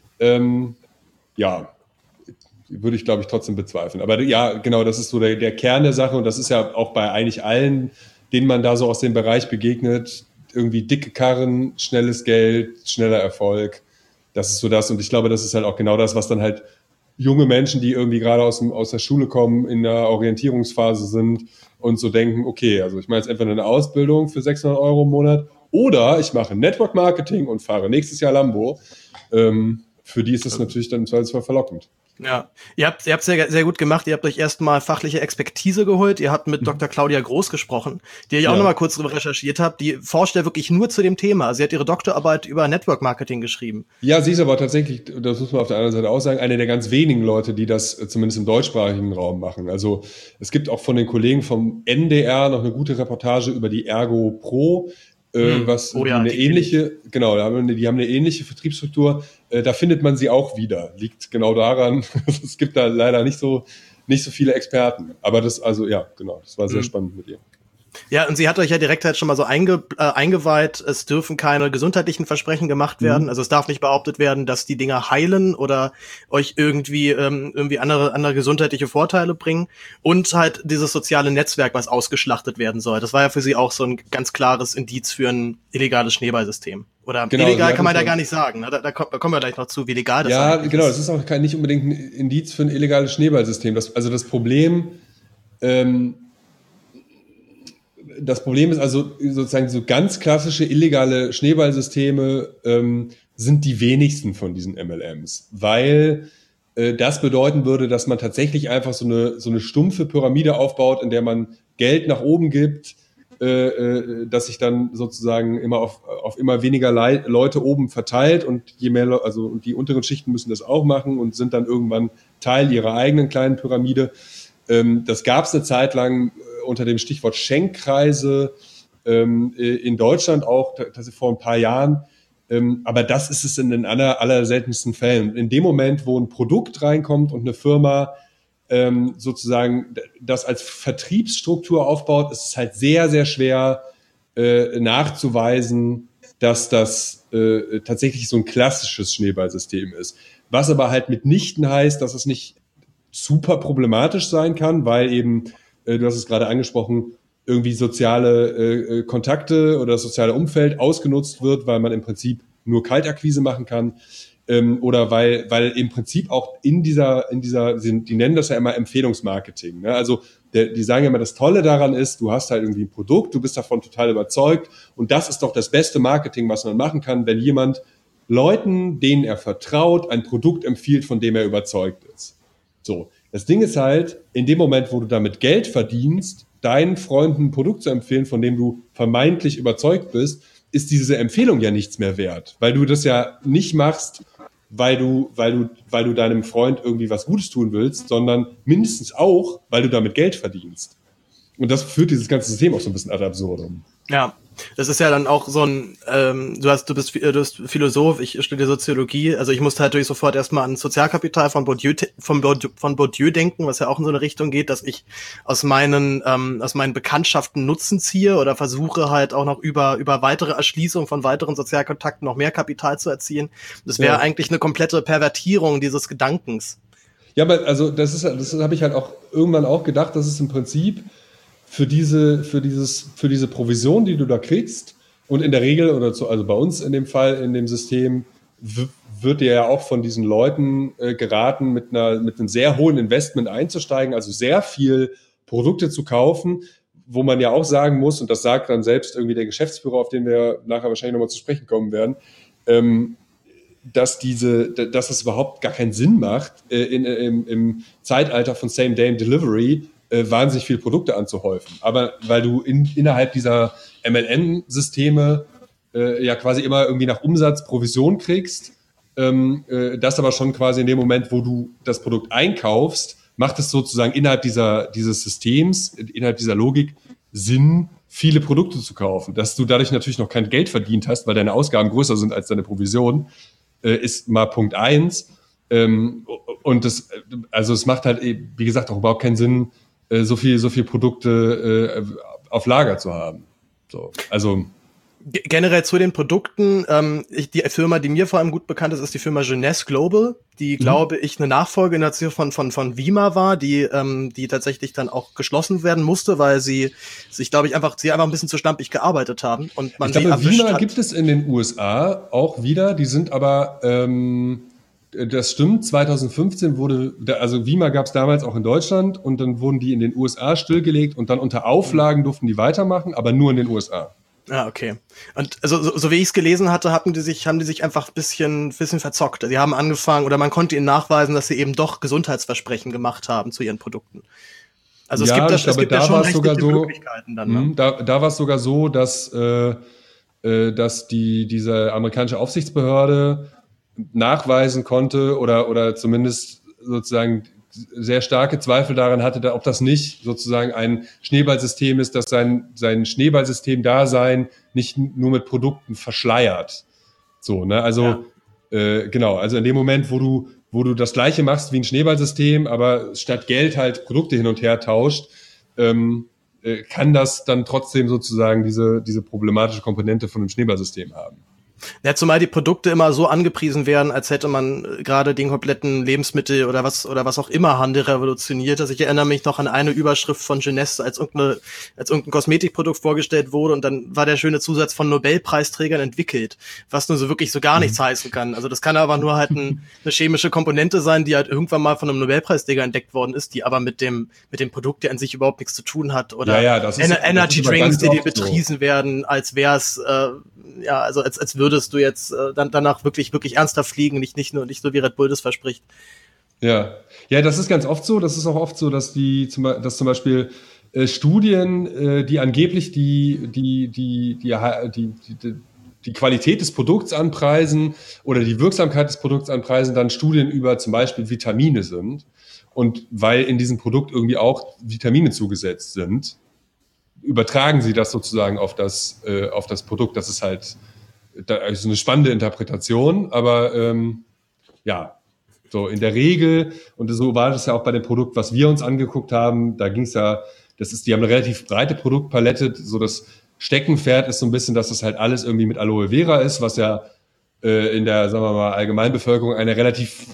S12: Ähm, ja, würde ich, glaube ich, trotzdem bezweifeln. Aber ja, genau, das ist so der, der Kern der Sache und das ist ja auch bei eigentlich allen, denen man da so aus dem Bereich begegnet, irgendwie dicke Karren, schnelles Geld, schneller Erfolg. Das ist so das und ich glaube, das ist halt auch genau das, was dann halt junge Menschen, die irgendwie gerade aus, dem, aus der Schule kommen, in der Orientierungsphase sind und so denken, okay, also ich mache jetzt entweder eine Ausbildung für sechshundert Euro im Monat oder ich mache Network Marketing und fahre nächstes Jahr Lambo. Ähm, für die ist das natürlich dann im Zweifelsfall verlockend.
S2: Ja, ihr habt ihr habt sehr sehr gut gemacht. Ihr habt euch erstmal fachliche Expertise geholt. Ihr habt mit mhm. Doktor Claudia Groß gesprochen, die ihr ja auch nochmal kurz drüber recherchiert habt. Die forscht ja wirklich nur zu dem Thema. Sie hat ihre Doktorarbeit über Network Marketing geschrieben.
S12: Ja, sie ist aber tatsächlich, das muss man auf der anderen Seite auch sagen, eine der ganz wenigen Leute, die das zumindest im deutschsprachigen Raum machen. Also es gibt auch von den Kollegen vom N D R noch eine gute Reportage über die Ergo Pro. Äh, was oh ja, eine ähnliche, genau, die haben eine ähnliche Vertriebsstruktur. Äh, da findet man sie auch wieder. Liegt genau daran, es gibt da leider nicht so, nicht so viele Experten. Aber das, also ja, genau, das war sehr mhm. spannend mit ihr.
S2: Ja, und sie hat euch ja direkt halt schon mal so einge, äh, eingeweiht, es dürfen keine gesundheitlichen Versprechen gemacht werden. Mhm. Also es darf nicht behauptet werden, dass die Dinger heilen oder euch irgendwie ähm, irgendwie andere andere gesundheitliche Vorteile bringen. Und halt dieses soziale Netzwerk, was ausgeschlachtet werden soll. Das war ja für sie auch so ein ganz klares Indiz für ein illegales Schneeballsystem. Oder genau, illegal kann man da gar nicht sagen. Da, da kommen wir gleich noch zu, wie legal das ist.
S12: Ja, genau, das ist auch kein, nicht unbedingt ein Indiz für ein illegales Schneeballsystem. Das, also das Problem... Ähm, Das Problem ist also sozusagen so ganz klassische illegale Schneeballsysteme ähm, sind die wenigsten von diesen M L Ms, weil äh, das bedeuten würde, dass man tatsächlich einfach so eine so eine stumpfe Pyramide aufbaut, in der man Geld nach oben gibt, äh, äh, dass sich dann sozusagen immer auf auf immer weniger Le- Leute oben verteilt und je mehr Le- also und die unteren Schichten müssen das auch machen und sind dann irgendwann Teil ihrer eigenen kleinen Pyramide. Ähm, das gab es eine Zeit lang unter dem Stichwort Schenkkreise ähm, in Deutschland auch, das vor ein paar Jahren. Ähm, aber das ist es in den aller, aller seltensten Fällen. In dem Moment, wo ein Produkt reinkommt und eine Firma ähm, sozusagen das als Vertriebsstruktur aufbaut, ist es halt sehr, sehr schwer äh, nachzuweisen, dass das äh, tatsächlich so ein klassisches Schneeballsystem ist. Was aber halt mitnichten heißt, dass es nicht super problematisch sein kann, weil eben du hast es gerade angesprochen, irgendwie soziale äh, Kontakte oder das soziale Umfeld ausgenutzt wird, weil man im Prinzip nur Kaltakquise machen kann ähm, oder weil weil im Prinzip auch in dieser, in dieser, die nennen das ja immer Empfehlungsmarketing. Ne? Also der, die sagen ja immer, das Tolle daran ist, du hast halt irgendwie ein Produkt, du bist davon total überzeugt und das ist doch das beste Marketing, was man machen kann, wenn jemand Leuten, denen er vertraut, ein Produkt empfiehlt, von dem er überzeugt ist. So. Das Ding ist halt, in dem Moment, wo du damit Geld verdienst, deinen Freunden ein Produkt zu empfehlen, von dem du vermeintlich überzeugt bist, ist diese Empfehlung ja nichts mehr wert. Weil du das ja nicht machst, weil du, weil du, weil du deinem Freund irgendwie was Gutes tun willst, sondern mindestens auch, weil du damit Geld verdienst. Und das führt dieses ganze System auch so ein bisschen ad absurdum.
S2: Ja, Das ist ja dann auch so ein, ähm, du hast, du bist, du bist Philosoph, ich studiere Soziologie, also ich musste halt natürlich sofort erstmal an Sozialkapital von Bourdieu, von Bourdieu, von Bourdieu denken, was ja auch in so eine Richtung geht, dass ich aus meinen, ähm, aus meinen Bekanntschaften Nutzen ziehe oder versuche halt auch noch über, über weitere Erschließung von weiteren Sozialkontakten noch mehr Kapital zu erzielen. Das wäre ja eigentlich eine komplette Pervertierung dieses Gedankens.
S12: Ja, aber also das ist, das habe ich halt auch irgendwann auch gedacht, das ist im Prinzip für diese, für dieses, für diese Provision, die du da kriegst, und in der Regel, oder zu, also bei uns in dem Fall, in dem System, w- wird dir ja auch von diesen Leuten äh, geraten, mit einer, mit einem sehr hohen Investment einzusteigen, also sehr viel Produkte zu kaufen, wo man ja auch sagen muss, und das sagt dann selbst irgendwie der Geschäftsführer, auf den wir nachher wahrscheinlich nochmal zu sprechen kommen werden, ähm, dass diese, dass es überhaupt gar keinen Sinn macht, äh, in, im, im Zeitalter von Same-Day-Delivery Äh, wahnsinnig viele Produkte anzuhäufen. Aber weil du in, innerhalb dieser M L M-Systeme äh, ja quasi immer irgendwie nach Umsatz Provision kriegst, ähm, äh, das aber schon quasi in dem Moment, wo du das Produkt einkaufst, macht es sozusagen innerhalb dieser, dieses Systems, innerhalb dieser Logik Sinn, viele Produkte zu kaufen. Dass du dadurch natürlich noch kein Geld verdient hast, weil deine Ausgaben größer sind als deine Provision, äh, ist mal Punkt eins. Ähm, und das, also es macht halt, wie gesagt, auch überhaupt keinen Sinn, so viel, so viel Produkte äh, auf Lager zu haben. So, also
S2: G- generell zu den Produkten, ähm, ich, die Firma, die mir vor allem gut bekannt ist, ist die Firma Jeunesse Global, die, mhm. glaube ich, eine Nachfolgegeneration von, von, von Vima war, die, ähm, die tatsächlich dann auch geschlossen werden musste, weil sie sich, glaube ich, einfach, sie einfach ein bisschen zu stampig gearbeitet haben. Und man
S12: ich glaube,
S2: sie
S12: Vima
S2: hat.
S12: gibt es in den U S A auch wieder, die sind aber, ähm, das stimmt, zwanzig fünfzehn wurde, also Vima gab es damals auch in Deutschland und dann wurden die in den U S A stillgelegt und dann unter Auflagen durften die weitermachen, aber nur in den U S A.
S2: Ah, okay. Und also so, so wie ich es gelesen hatte, hatten die sich, haben die sich einfach ein bisschen, bisschen verzockt. Sie haben angefangen, oder man konnte ihnen nachweisen, dass sie eben doch Gesundheitsversprechen gemacht haben zu ihren Produkten. Also es
S12: ja,
S2: gibt, das,
S12: glaube,
S2: es gibt
S12: da
S2: ja schon
S12: war es sogar so,
S2: Möglichkeiten dann. Ne?
S12: Mh, da da war es sogar so, dass, äh, äh, dass die, diese amerikanische Aufsichtsbehörde nachweisen konnte oder, oder zumindest sozusagen sehr starke Zweifel daran hatte, ob das nicht sozusagen ein Schneeballsystem ist, dass sein, sein Schneeballsystem-Dasein nicht nur mit Produkten verschleiert. So, ne, also, ja. äh, genau, also in dem Moment, wo du, wo du das Gleiche machst wie ein Schneeballsystem, aber statt Geld halt Produkte hin und her tauscht, ähm, äh, kann das dann trotzdem sozusagen diese, diese problematische Komponente von einem Schneeballsystem haben.
S2: Ja, zumal die Produkte immer so angepriesen werden, als hätte man gerade den kompletten Lebensmittel oder was oder was auch immer Handel revolutioniert. Also ich erinnere mich noch an eine Überschrift von Jeunesse, als irgendeine, als irgendein Kosmetikprodukt vorgestellt wurde und dann war der schöne Zusatz von Nobelpreisträgern entwickelt, was nur so wirklich so gar nichts mhm. heißen kann. Also das kann aber nur halt ein, eine chemische Komponente sein, die halt irgendwann mal von einem Nobelpreisträger entdeckt worden ist, die aber mit dem mit dem Produkt ja an sich überhaupt nichts zu tun hat. Oder
S12: ja, ja, das ist,
S2: Ener- Energy
S12: das ist
S2: Drinks, die dir
S12: so.
S2: betrieben werden, als wär's äh, ja, also als als würdest du jetzt äh, dann danach wirklich wirklich ernsthaft fliegen, nicht nicht nur nicht so wie Red Bull das verspricht.
S12: Ja, ja, das ist ganz oft so. Das ist auch oft so, dass die, zum, dass zum Beispiel äh, Studien, äh, die angeblich die die die die die, die die Qualität des Produkts anpreisen oder die Wirksamkeit des Produkts anpreisen, dann Studien über zum Beispiel Vitamine sind. Und weil in diesem Produkt irgendwie auch Vitamine zugesetzt sind, übertragen sie das sozusagen auf das, äh, auf das Produkt. Das ist halt da, also eine spannende Interpretation, aber ähm, ja, so in der Regel, und so war das ja auch bei dem Produkt, was wir uns angeguckt haben, da ging es ja, das ist, die haben eine relativ breite Produktpalette, so das Steckenpferd ist so ein bisschen, dass das halt alles irgendwie mit Aloe Vera ist, was ja äh, in der, sagen wir mal, Allgemeinbevölkerung eine relativ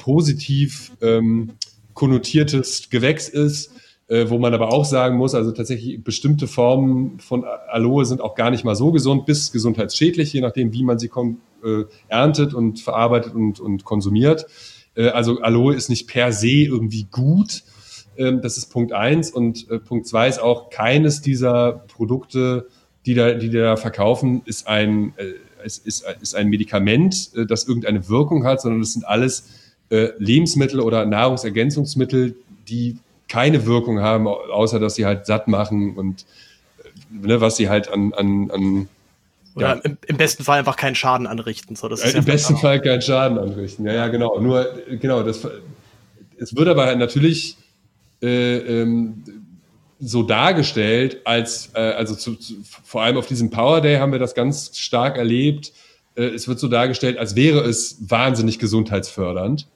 S12: positiv ähm, konnotiertes Gewächs ist, äh, wo man aber auch sagen muss, also tatsächlich bestimmte Formen von Aloe sind auch gar nicht mal so gesund bis gesundheitsschädlich, je nachdem, wie man sie kom- äh, erntet und verarbeitet und, und konsumiert. Äh, also Aloe ist nicht per se irgendwie gut. Ähm, das ist Punkt eins. Und äh, Punkt zwei ist auch, keines dieser Produkte, die da, die da verkaufen, ist ein, äh, ist, ist, ist ein Medikament, äh, das irgendeine Wirkung hat, sondern das sind alles äh, Lebensmittel oder Nahrungsergänzungsmittel, die keine Wirkung haben, außer dass sie halt satt machen und äh, ne, was sie halt an, an, an
S2: Oder
S12: ja.
S2: im, im besten Fall einfach keinen Schaden anrichten. So, das ist
S12: Im
S2: ja
S12: besten Fall keinen Schaden anrichten. Ja, ja, genau. Nur, genau, das, es wird aber natürlich, äh, ähm, so dargestellt, als, äh, also zu, zu, vor allem auf diesem Power Day haben wir das ganz stark erlebt. Äh, es wird so dargestellt, als wäre es wahnsinnig gesundheitsfördernd.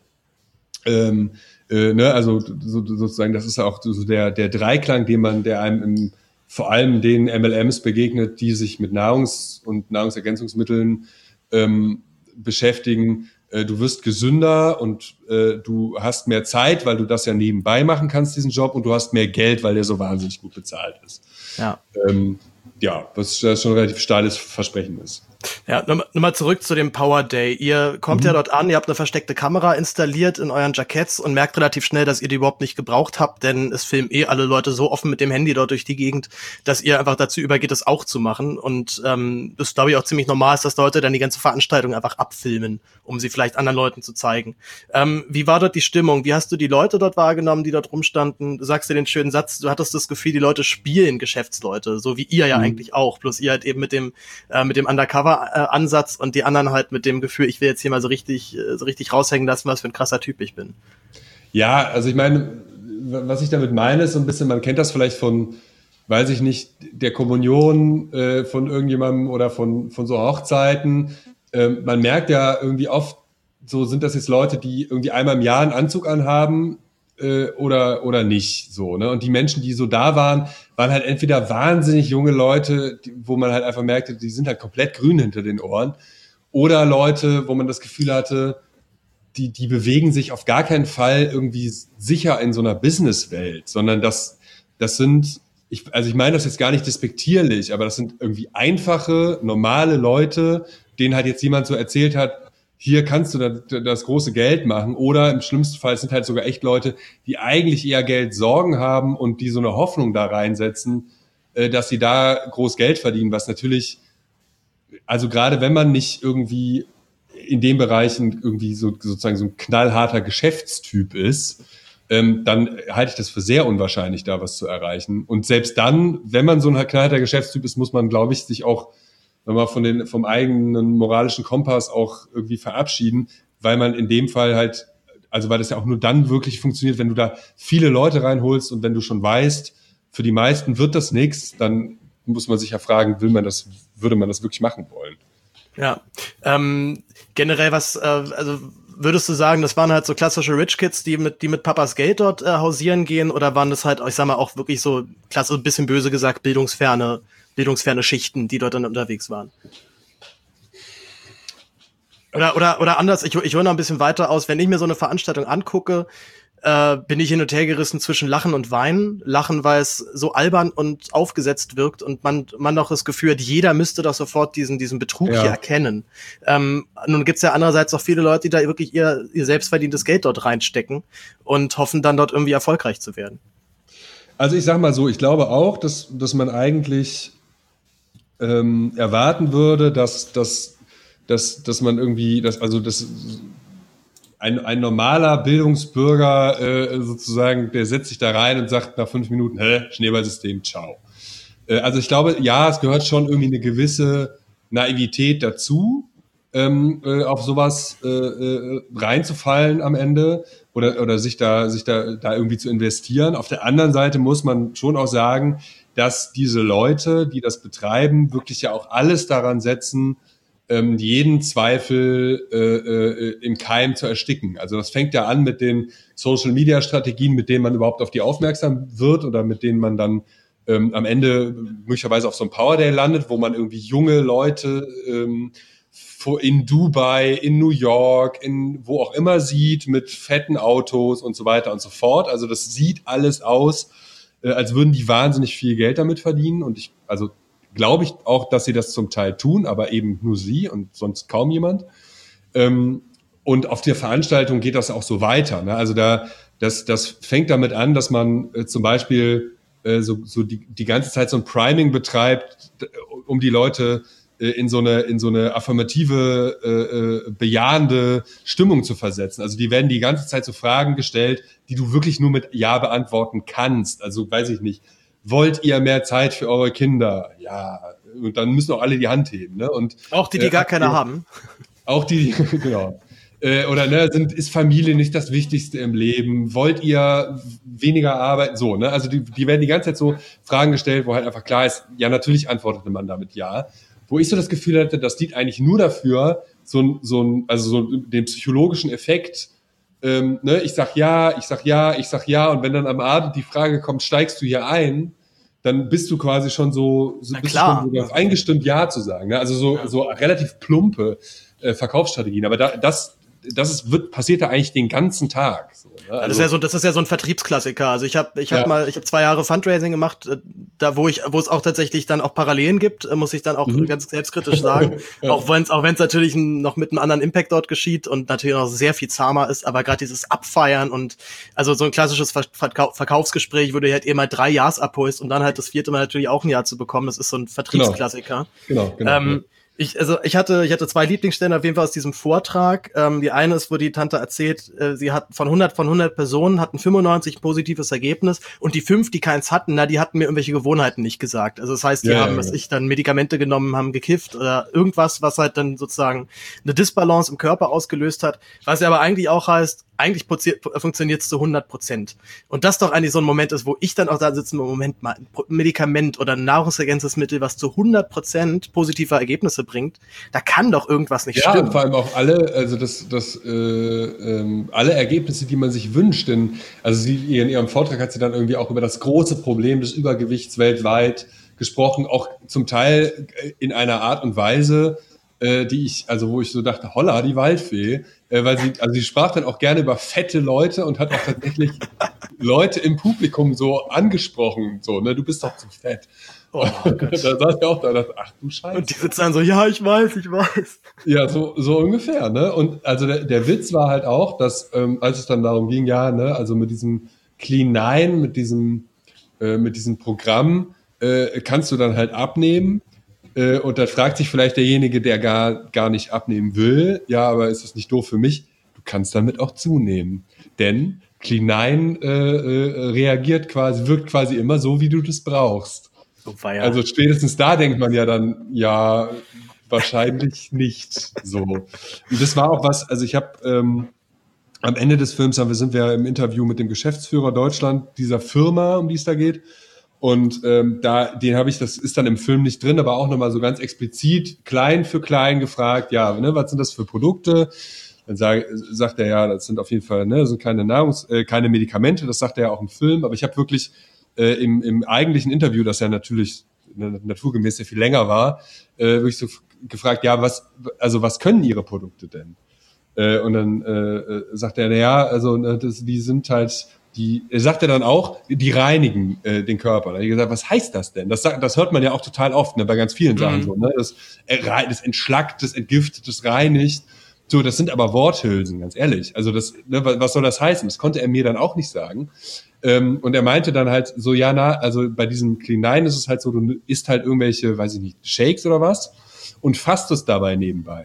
S12: Ähm, äh, ne, also so, sozusagen, das ist auch so der, der Dreiklang, den man, der einem im, vor allem den M L Ms begegnet, die sich mit Nahrungs- und Nahrungsergänzungsmitteln ähm, beschäftigen. Äh, du wirst gesünder und äh, du hast mehr Zeit, weil du das ja nebenbei machen kannst, diesen Job, und du hast mehr Geld, weil der so wahnsinnig gut bezahlt ist.
S2: Ja.
S12: Ähm, ja, was das schon ein relativ steiles Versprechen ist.
S2: Ja, nochmal zurück zu dem Power Day. Ihr kommt mhm. ja dort an, ihr habt eine versteckte Kamera installiert in euren Jacketts und merkt relativ schnell, dass ihr die überhaupt nicht gebraucht habt, denn es filmen eh alle Leute so offen mit dem Handy dort durch die Gegend, dass ihr einfach dazu übergeht, das auch zu machen. Und ähm, das glaube ich auch ziemlich normal ist, dass Leute dann die ganze Veranstaltung einfach abfilmen, um sie vielleicht anderen Leuten zu zeigen. Ähm, wie war dort die Stimmung? Wie hast du die Leute dort wahrgenommen, die dort rumstanden? Du sagst dir den schönen Satz, du hattest das Gefühl, die Leute spielen Geschäftsleute, so wie ihr ja mhm. eigentlich auch, bloß ihr halt eben mit dem äh, mit dem Undercover-Ansatz und die anderen halt mit dem Gefühl, ich will jetzt hier mal so richtig so richtig raushängen lassen, was für ein krasser Typ ich bin.
S12: Ja, also ich meine, was ich damit meine, ist so ein bisschen, man kennt das vielleicht von, weiß ich nicht, der Kommunion äh, von irgendjemandem oder von, von so Hochzeiten. Ähm, man merkt ja irgendwie oft, so sind das jetzt Leute, die irgendwie einmal im Jahr einen Anzug anhaben äh, oder, oder nicht. So, ne? Und die Menschen, die so da waren, waren halt entweder wahnsinnig junge Leute, die, wo man halt einfach merkte, die sind halt komplett grün hinter den Ohren. Oder Leute, wo man das Gefühl hatte, die, die bewegen sich auf gar keinen Fall irgendwie sicher in so einer Businesswelt, sondern das, das sind, ich, also ich meine das jetzt gar nicht despektierlich, aber das sind irgendwie einfache, normale Leute, denen halt jetzt jemand so erzählt hat, hier kannst du das, das große Geld machen, oder im schlimmsten Fall sind halt sogar echt Leute, die eigentlich eher Geldsorgen haben und die so eine Hoffnung da reinsetzen, dass sie da groß Geld verdienen, was natürlich, also gerade wenn man nicht irgendwie in den Bereichen irgendwie so sozusagen so ein knallharter Geschäftstyp ist, ähm, dann halte ich das für sehr unwahrscheinlich, da was zu erreichen. Und selbst dann, wenn man so ein knallharter Geschäftstyp ist, muss man, glaube ich, sich auch, wenn man von den, vom eigenen moralischen Kompass auch irgendwie verabschieden, weil man in dem Fall halt, also weil das ja auch nur dann wirklich funktioniert, wenn du da viele Leute reinholst und wenn du schon weißt, für die meisten wird das nichts, dann muss man sich ja fragen, will man das, würde man das wirklich machen wollen?
S2: Ja, ähm, generell was, äh, also würdest du sagen, das waren halt so klassische Rich Kids, die mit, die mit Papas Geld dort äh, hausieren gehen, oder waren das halt, ich sag mal, auch wirklich so, klasse, ein bisschen böse gesagt, bildungsferne, bildungsferne Schichten, die dort dann unterwegs waren? Oder, oder, oder anders, ich, ich hole noch ein bisschen weiter aus, wenn ich mir so eine Veranstaltung angucke, äh, bin ich hin und her gerissen zwischen Lachen und Weinen. Lachen, weil es so albern und aufgesetzt wirkt und man man doch das Gefühl hat, jeder müsste doch sofort diesen diesen Betrug ja. hier erkennen. Ähm, nun gibt's ja andererseits auch viele Leute, die da wirklich ihr ihr selbstverdientes Geld dort reinstecken und hoffen dann dort irgendwie erfolgreich zu werden.
S12: Also ich sag mal so, ich glaube auch, dass dass man eigentlich ähm, erwarten würde, dass dass dass dass man irgendwie, dass also das Ein, ein normaler Bildungsbürger äh, sozusagen, der setzt sich da rein und sagt nach fünf Minuten, hä, Schneeballsystem, ciao. Äh, also ich glaube, ja, es gehört schon irgendwie eine gewisse Naivität dazu, ähm, äh, auf sowas äh, äh, reinzufallen am Ende oder oder sich da sich da da irgendwie zu investieren. Auf der anderen Seite muss man schon auch sagen, dass diese Leute, die das betreiben, wirklich ja auch alles daran setzen, jeden Zweifel äh, äh, im Keim zu ersticken. Also das fängt ja an mit den Social-Media-Strategien, mit denen man überhaupt auf die aufmerksam wird oder mit denen man dann ähm, am Ende möglicherweise auf so einem Power Day landet, wo man irgendwie junge Leute ähm, in Dubai, in New York, in wo auch immer sieht, mit fetten Autos und so weiter und so fort. Also das sieht alles aus, äh, als würden die wahnsinnig viel Geld damit verdienen. Und ich, also glaube ich auch, dass sie das zum Teil tun, aber eben nur sie und sonst kaum jemand. Ähm, und auf der Veranstaltung geht das auch so weiter. Ne? Also da, das, das fängt damit an, dass man äh, zum Beispiel äh, so, so die, die ganze Zeit so ein Priming betreibt, um die Leute äh, in so eine, in so eine affirmative, äh, äh, bejahende Stimmung zu versetzen. Also die werden die ganze Zeit so Fragen gestellt, die du wirklich nur mit Ja beantworten kannst. Also weiß ich nicht. Wollt ihr mehr Zeit für eure Kinder? Ja, und dann müssen auch alle die Hand heben. Ne? Und,
S2: auch die, die äh, gar keine ja, haben.
S12: Auch die, genau. Äh, oder ne, sind, ist Familie nicht das Wichtigste im Leben? Wollt ihr weniger arbeiten? So, ne? Also die, die werden die ganze Zeit so Fragen gestellt, wo halt einfach klar ist, ja, natürlich antwortete man damit ja. Wo ich so das Gefühl hatte, das dient eigentlich nur dafür, so ein, so ein, also so den psychologischen Effekt, ähm, ne, ich sag ja, ich sag ja, ich sag ja, und wenn dann am Abend die Frage kommt, steigst du hier ein, dann bist du quasi schon so, so bist du schon so darauf eingestimmt, ja zu sagen. Ne? Also so, so relativ plumpe äh, Verkaufsstrategien. Aber da, das, das ist, wird, passiert da eigentlich den ganzen Tag. So, ne? Also,
S2: das ist ja so, das ist ja so ein Vertriebsklassiker. Also ich habe, ich habe
S12: Ja.
S2: mal, ich habe zwei Jahre Fundraising gemacht, äh, da wo ich, wo es auch tatsächlich dann auch Parallelen gibt, äh, muss ich dann auch
S12: Mhm.
S2: ganz selbstkritisch sagen.
S12: Ja.
S2: Auch wenn es, auch wenn es natürlich n- noch mit einem anderen Impact dort geschieht und natürlich noch sehr viel zahmer ist, aber gerade dieses Abfeiern und also so ein klassisches Ver Verkau Verkaufsgespräch, wo du halt eben mal drei Jahres abholst und dann halt das vierte Mal natürlich auch ein Jahr zu bekommen. Das ist so ein Vertriebsklassiker.
S12: Genau, genau.
S2: Ähm, Ich, also ich hatte, ich hatte zwei Lieblingsstellen auf jeden Fall aus diesem Vortrag. Ähm, die eine ist, wo die Tante erzählt, äh, sie hat von hundert von hundert Personen hatten fünfundneunzig ein positives Ergebnis und die fünf, die keins hatten, na, die hatten mir irgendwelche Gewohnheiten nicht gesagt. Also das heißt, die
S12: Ja,
S2: haben,
S12: ja,
S2: was
S12: ja.
S2: ich dann Medikamente genommen, haben gekifft oder irgendwas, was halt dann sozusagen eine Disbalance im Körper ausgelöst hat. Was ja aber eigentlich auch heißt, eigentlich funktioniert es zu hundert Prozent. Und das doch eigentlich so ein Moment ist, wo ich dann auch da sitze, Moment mal, ein Medikament oder ein Nahrungsergänzungsmittel, was zu hundert Prozent positive Ergebnisse bringt, da kann doch irgendwas nicht
S12: Ja,
S2: stimmen.
S12: und vor allem auch alle, also das, das, äh, ähm, alle Ergebnisse, die man sich wünscht. Denn, also sie, in ihrem Vortrag hat sie dann irgendwie auch über das große Problem des Übergewichts weltweit gesprochen, auch zum Teil in einer Art und Weise, äh, die ich, also wo ich so dachte, holla, die Waldfee, äh, weil sie, also sie sprach dann auch gerne über fette Leute und hat auch tatsächlich Leute im Publikum so angesprochen, so, ne, du bist doch zu fett.
S2: Oh Gott.
S12: Da saß ich auch da und dachte, ach du Scheiße.
S2: Und die sitzen dann so, ja, ich weiß, ich weiß.
S12: Ja, so, so ungefähr, ne? Und also der, der Witz war halt auch, dass, ähm, als es dann darum ging, ja, ne, also mit diesem Clean Nine, mit diesem, äh, mit diesem Programm, äh, kannst du dann halt abnehmen. Äh, und dann fragt sich vielleicht derjenige, der gar, gar nicht abnehmen will, ja, aber ist das nicht doof für mich? Du kannst damit auch zunehmen. Denn Clean Nine äh, äh, reagiert quasi, wirkt quasi immer so, wie du das brauchst.
S2: Oh, weia.
S12: Also spätestens da denkt man ja dann, ja, wahrscheinlich nicht so. Und das war auch was, also ich habe ähm, am Ende des Films haben wir, sind wir im Interview mit dem Geschäftsführer Deutschland dieser Firma, um die es da geht. Und ähm, da, den habe ich, das ist dann im Film nicht drin, aber auch nochmal so ganz explizit klein für klein gefragt, ja, ne, was sind das für Produkte? Dann sag, sagt er, ja, das sind auf jeden Fall, ne, das sind keine Nahrungs-, äh, keine Medikamente, das sagt er ja auch im Film, aber ich habe wirklich äh, im, im eigentlichen Interview, das ja natürlich ne, naturgemäß sehr viel länger war, äh, wirklich so f- gefragt, ja, was, also was können Ihre Produkte denn? Äh, und dann äh, sagt er, na ja, also ne, das, die sind halt, die, er sagt ja dann auch, die reinigen äh, den Körper. Da habe ich gesagt, was heißt das denn? Das, sagt, das hört man ja auch total oft, ne, bei ganz vielen Sachen
S2: Mhm.
S12: so, ne? Das, äh, das entschlackt, das entgiftet, das reinigt. So, das sind aber Worthülsen, ganz ehrlich. Also das, ne, was was soll das heißen? Das konnte er mir dann auch nicht sagen. Ähm, und er meinte dann halt so, ja, na, also bei diesem Clean Nine ist es halt so, du isst halt irgendwelche, weiß ich nicht, Shakes oder was und fastest dabei nebenbei.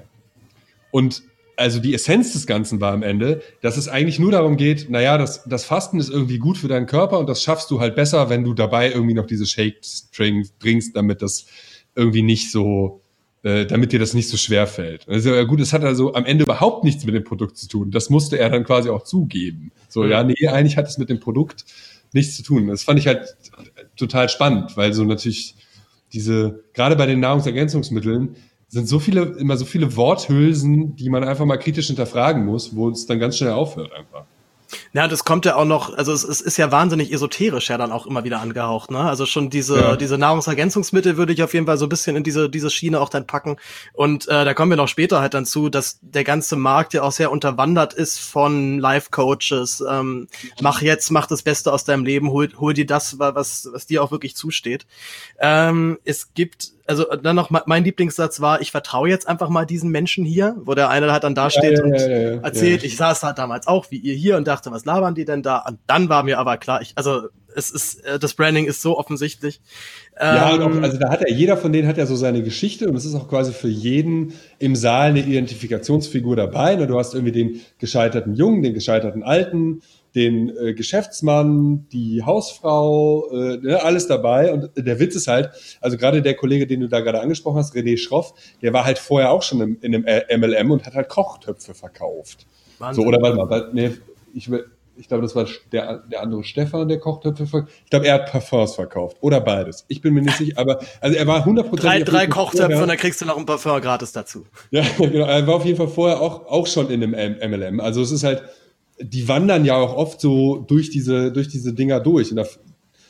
S12: Und also die Essenz des Ganzen war am Ende, dass es eigentlich nur darum geht, naja, das, das Fasten ist irgendwie gut für deinen Körper und das schaffst du halt besser, wenn du dabei irgendwie noch diese Shakes trinkst, damit das irgendwie nicht so, äh, damit dir das nicht so schwer fällt. Also ja gut, es hat also am Ende überhaupt nichts mit dem Produkt zu tun. Das musste er dann quasi auch zugeben. So, ja, nee, eigentlich hat es mit dem Produkt nichts zu tun. Das fand ich halt total spannend, weil so natürlich diese, gerade bei den Nahrungsergänzungsmitteln, sind so viele, immer so viele Worthülsen, die man einfach mal kritisch hinterfragen muss, wo es dann ganz schnell aufhört einfach.
S2: Ja, das kommt ja auch noch, also es, es ist ja wahnsinnig esoterisch ja dann auch immer wieder angehaucht, ne? Also schon diese,
S12: Ja.
S2: diese Nahrungsergänzungsmittel würde ich auf jeden Fall so ein bisschen in diese, diese Schiene auch dann packen. Und äh, da kommen wir noch später halt dann zu, dass der ganze Markt ja auch sehr unterwandert ist von Life-Coaches. Ähm, mach jetzt, mach das Beste aus deinem Leben, hol, hol dir das, was, was dir auch wirklich zusteht. Ähm, es gibt, also dann noch ma- mein Lieblingssatz war, ich vertraue jetzt einfach mal diesen Menschen hier, wo der eine halt dann da steht
S12: ja,
S2: und
S12: ja, ja, ja.
S2: erzählt,
S12: Ja.
S2: ich saß halt damals auch wie ihr hier und dachte, was labern die denn da? Und dann war mir aber klar, ich, also es ist, äh, das Branding ist so offensichtlich.
S12: Ja, und
S2: Ähm,
S12: auch, also da hat er, jeder von denen hat ja so seine Geschichte und es ist auch quasi für jeden im Saal eine Identifikationsfigur dabei. Ne? Du hast irgendwie den gescheiterten Jungen, den gescheiterten Alten, den äh, Geschäftsmann, die Hausfrau, äh, ne, alles dabei. Und der Witz ist halt, also gerade der Kollege, den du da gerade angesprochen hast, René Schroff, der war halt vorher auch schon im, in einem M L M und hat halt Kochtöpfe verkauft. Wahnsinn. So, oder warte mal, nee, ich will... Ich glaube, das war der, der andere Stefan, der Kochtöpfe verkauft. Ich glaube, er hat Parfums verkauft. Oder beides. Ich bin mir nicht sicher. Aber also er war hundert Prozent.
S2: Drei, drei Kochtöpfe und dann kriegst du noch ein Parfum gratis dazu.
S12: Ja, genau. Er war auf jeden Fall vorher auch, auch schon in einem M L M. Also es ist halt, die wandern ja auch oft so durch diese, durch diese Dinger durch. Und das,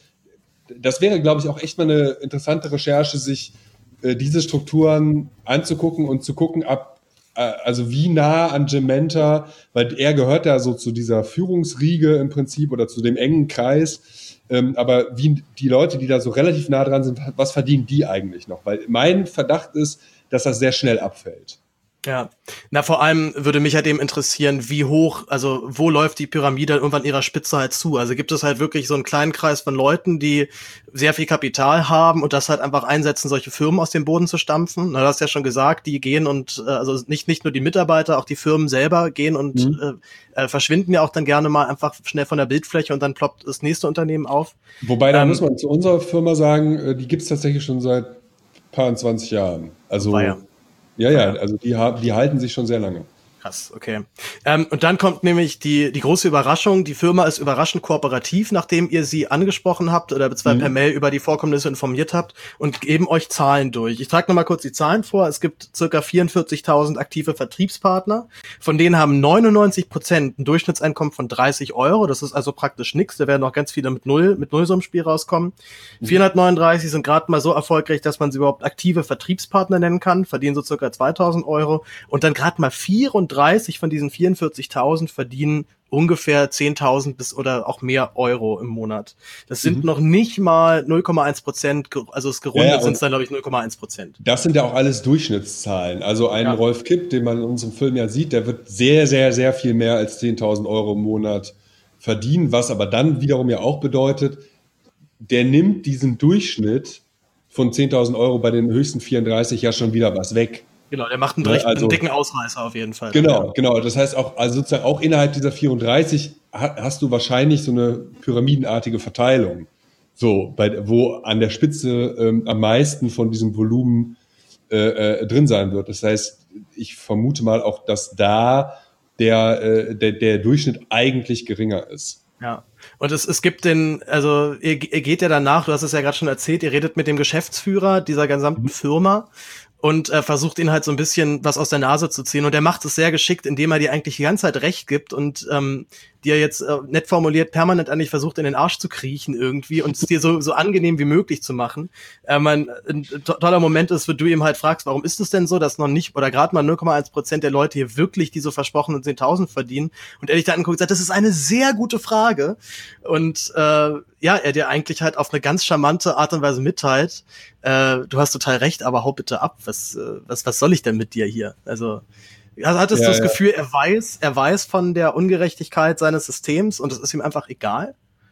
S12: das wäre, glaube ich, auch echt mal eine interessante Recherche, sich äh, diese Strukturen anzugucken und zu gucken, ab also wie nah an Gementa, weil er gehört ja so zu dieser Führungsriege im Prinzip oder zu dem engen Kreis, ähm, aber wie die Leute, die da so relativ nah dran sind, was verdienen die eigentlich noch? Weil mein Verdacht ist, dass das sehr schnell abfällt.
S2: Ja, na vor allem würde mich halt eben interessieren, wie hoch, also wo läuft die Pyramide irgendwann ihrer Spitze halt zu? Also gibt es halt wirklich so einen kleinen Kreis von Leuten, die sehr viel Kapital haben und das halt einfach einsetzen, solche Firmen aus dem Boden zu stampfen? Na, du hast ja schon gesagt, die gehen und, äh, also nicht nicht nur die Mitarbeiter, auch die Firmen selber gehen und mhm. äh, äh, verschwinden ja auch dann gerne mal einfach schnell von der Bildfläche und dann ploppt das nächste Unternehmen auf.
S12: Wobei, da
S2: ähm,
S12: muss man zu unserer Firma sagen, die gibt's tatsächlich schon seit paar zwanzig Jahren. Also
S2: ja.
S12: Ja, ja, also die haben, die halten sich schon sehr lange.
S2: Krass, okay. Ähm, und dann kommt nämlich die die große Überraschung. Die Firma ist überraschend kooperativ, nachdem ihr sie angesprochen habt oder beziehungsweise mhm. per Mail über die Vorkommnisse informiert habt und geben euch Zahlen durch. Ich trage nochmal kurz die Zahlen vor. Es gibt circa vierundvierzigtausend aktive Vertriebspartner. Von denen haben neunundneunzig Prozent ein Durchschnittseinkommen von dreißig Euro. Das ist also praktisch nichts. Da werden noch ganz viele mit Null, mit Nullsummenspiel rauskommen. Mhm. vierhundertneununddreißig sind gerade mal so erfolgreich, dass man sie überhaupt aktive Vertriebspartner nennen kann, verdienen so circa zweitausend Euro. Und dann gerade mal vierunddreißig von diesen vierundvierzigtausend verdienen ungefähr zehntausend bis oder auch mehr Euro im Monat. Das sind mhm. noch nicht mal null Komma eins Prozent, also es gerundet ja, ja, sind es dann, glaube ich, null Komma eins Prozent.
S12: Das sind ja auch alles Durchschnittszahlen. Also ein ja. Rolf Kipp, den man in unserem Film ja sieht, der wird sehr, sehr, sehr viel mehr als zehntausend Euro im Monat verdienen, was aber dann wiederum ja auch bedeutet, der nimmt diesen Durchschnitt von zehntausend Euro bei den höchsten vierunddreißig ja schon wieder was weg.
S2: Genau, der macht einen, recht, also, einen dicken Ausreißer auf jeden Fall.
S12: Genau, genau. Das heißt auch, also sozusagen auch innerhalb dieser vierunddreißig hast du wahrscheinlich so eine pyramidenartige Verteilung. So, bei, wo an der Spitze ähm, am meisten von diesem Volumen äh, äh, drin sein wird. Das heißt, ich vermute mal auch, dass da der, äh, der, der Durchschnitt eigentlich geringer ist.
S2: Ja. Und es, es gibt den, also ihr, ihr geht ja danach, du hast es ja gerade schon erzählt, ihr redet mit dem Geschäftsführer dieser gesamten mhm. Firma und äh, versucht ihn halt so ein bisschen was aus der Nase zu ziehen. Und er macht es sehr geschickt, indem er dir eigentlich die ganze Zeit recht gibt und ähm, dir jetzt äh, nett formuliert permanent eigentlich versucht, in den Arsch zu kriechen irgendwie und es dir so so angenehm wie möglich zu machen. Äh, mein, ein to- toller Moment ist, wo du ihm halt fragst, warum ist es denn so, dass noch nicht oder gerade mal null Komma eins Prozent der Leute hier wirklich diese versprochenen zehntausend verdienen? Und er dich dann anguckt und sagt, das ist eine sehr gute Frage. Und äh, ja, er dir eigentlich halt auf eine ganz charmante Art und Weise mitteilt, äh, du hast total recht, aber hau bitte ab, was, äh, was, was soll ich denn mit dir hier? Also, hattest ja, du das ja. Gefühl, er weiß, er weiß von der Ungerechtigkeit seines Systems und es ist ihm einfach egal?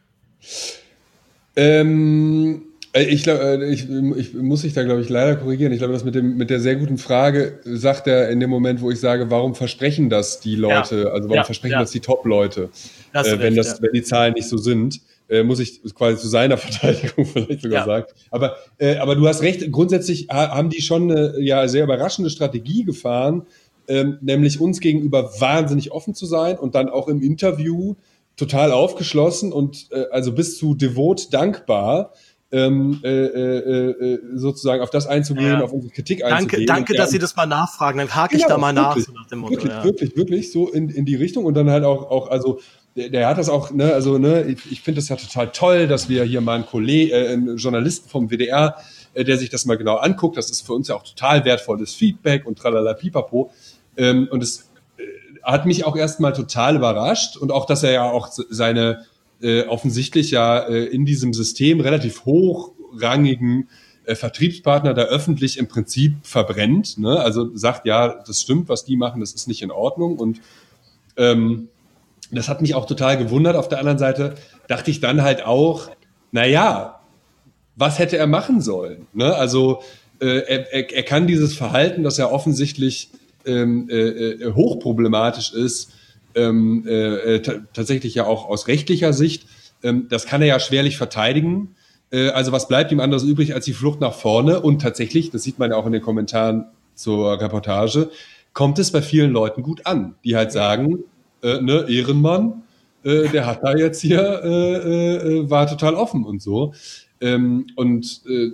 S12: Ähm, ich glaube, ich, ich muss sich da, glaube ich, leider korrigieren. Ich glaube, das mit dem, mit der sehr guten Frage sagt er in dem Moment, wo ich sage, warum versprechen das die Leute, ja. also warum ja, verschprechen ja. das die Top-Leute, äh, wenn recht, das, ja. wenn die Zahlen nicht so sind. Äh, muss ich quasi zu seiner Verteidigung vielleicht sogar ja. sagen. Aber, äh, aber du hast recht, grundsätzlich ha- haben die schon eine ja, sehr überraschende Strategie gefahren, ähm, nämlich uns gegenüber wahnsinnig offen zu sein und dann auch im Interview total aufgeschlossen und äh, also bis zu devot dankbar ähm, äh, äh, sozusagen auf das einzugehen, ja. auf unsere Kritik einzugehen.
S2: Danke, danke, dass Sie das mal nachfragen, dann hake genau, ich da mal
S12: wirklich,
S2: nach. So nach dem Motto,
S12: wirklich,
S2: ja.
S12: wirklich, wirklich so in, in die Richtung und dann halt auch, auch also Der, der hat das auch, ne, also ne, ich, ich finde das ja total toll, dass wir hier mal einen Kollegen, äh, einen Journalisten vom W D R, äh, der sich das mal genau anguckt. Das ist für uns ja auch total wertvolles Feedback und tralala pipapo. Ähm, und es äh, hat mich auch erstmal total überrascht und auch, dass er ja auch seine äh, offensichtlich ja äh, in diesem System relativ hochrangigen äh, Vertriebspartner da öffentlich im Prinzip verbrennt. Ne? Also sagt, ja, das stimmt, was die machen, das ist nicht in Ordnung und ähm, das hat mich auch total gewundert. Auf der anderen Seite dachte ich dann halt auch, na ja, was hätte er machen sollen? Ne? Also äh, er, er kann dieses Verhalten, das ja offensichtlich ähm, äh, hochproblematisch ist, ähm, äh, t- tatsächlich ja auch aus rechtlicher Sicht, ähm, das kann er ja schwerlich verteidigen. Äh, also was bleibt ihm anderes übrig als die Flucht nach vorne? Und tatsächlich, das sieht man ja auch in den Kommentaren zur Reportage, kommt es bei vielen Leuten gut an, die halt sagen, äh, ne, Ehrenmann, äh, der hat da jetzt hier, äh, äh, war total offen und so. Ähm, und äh,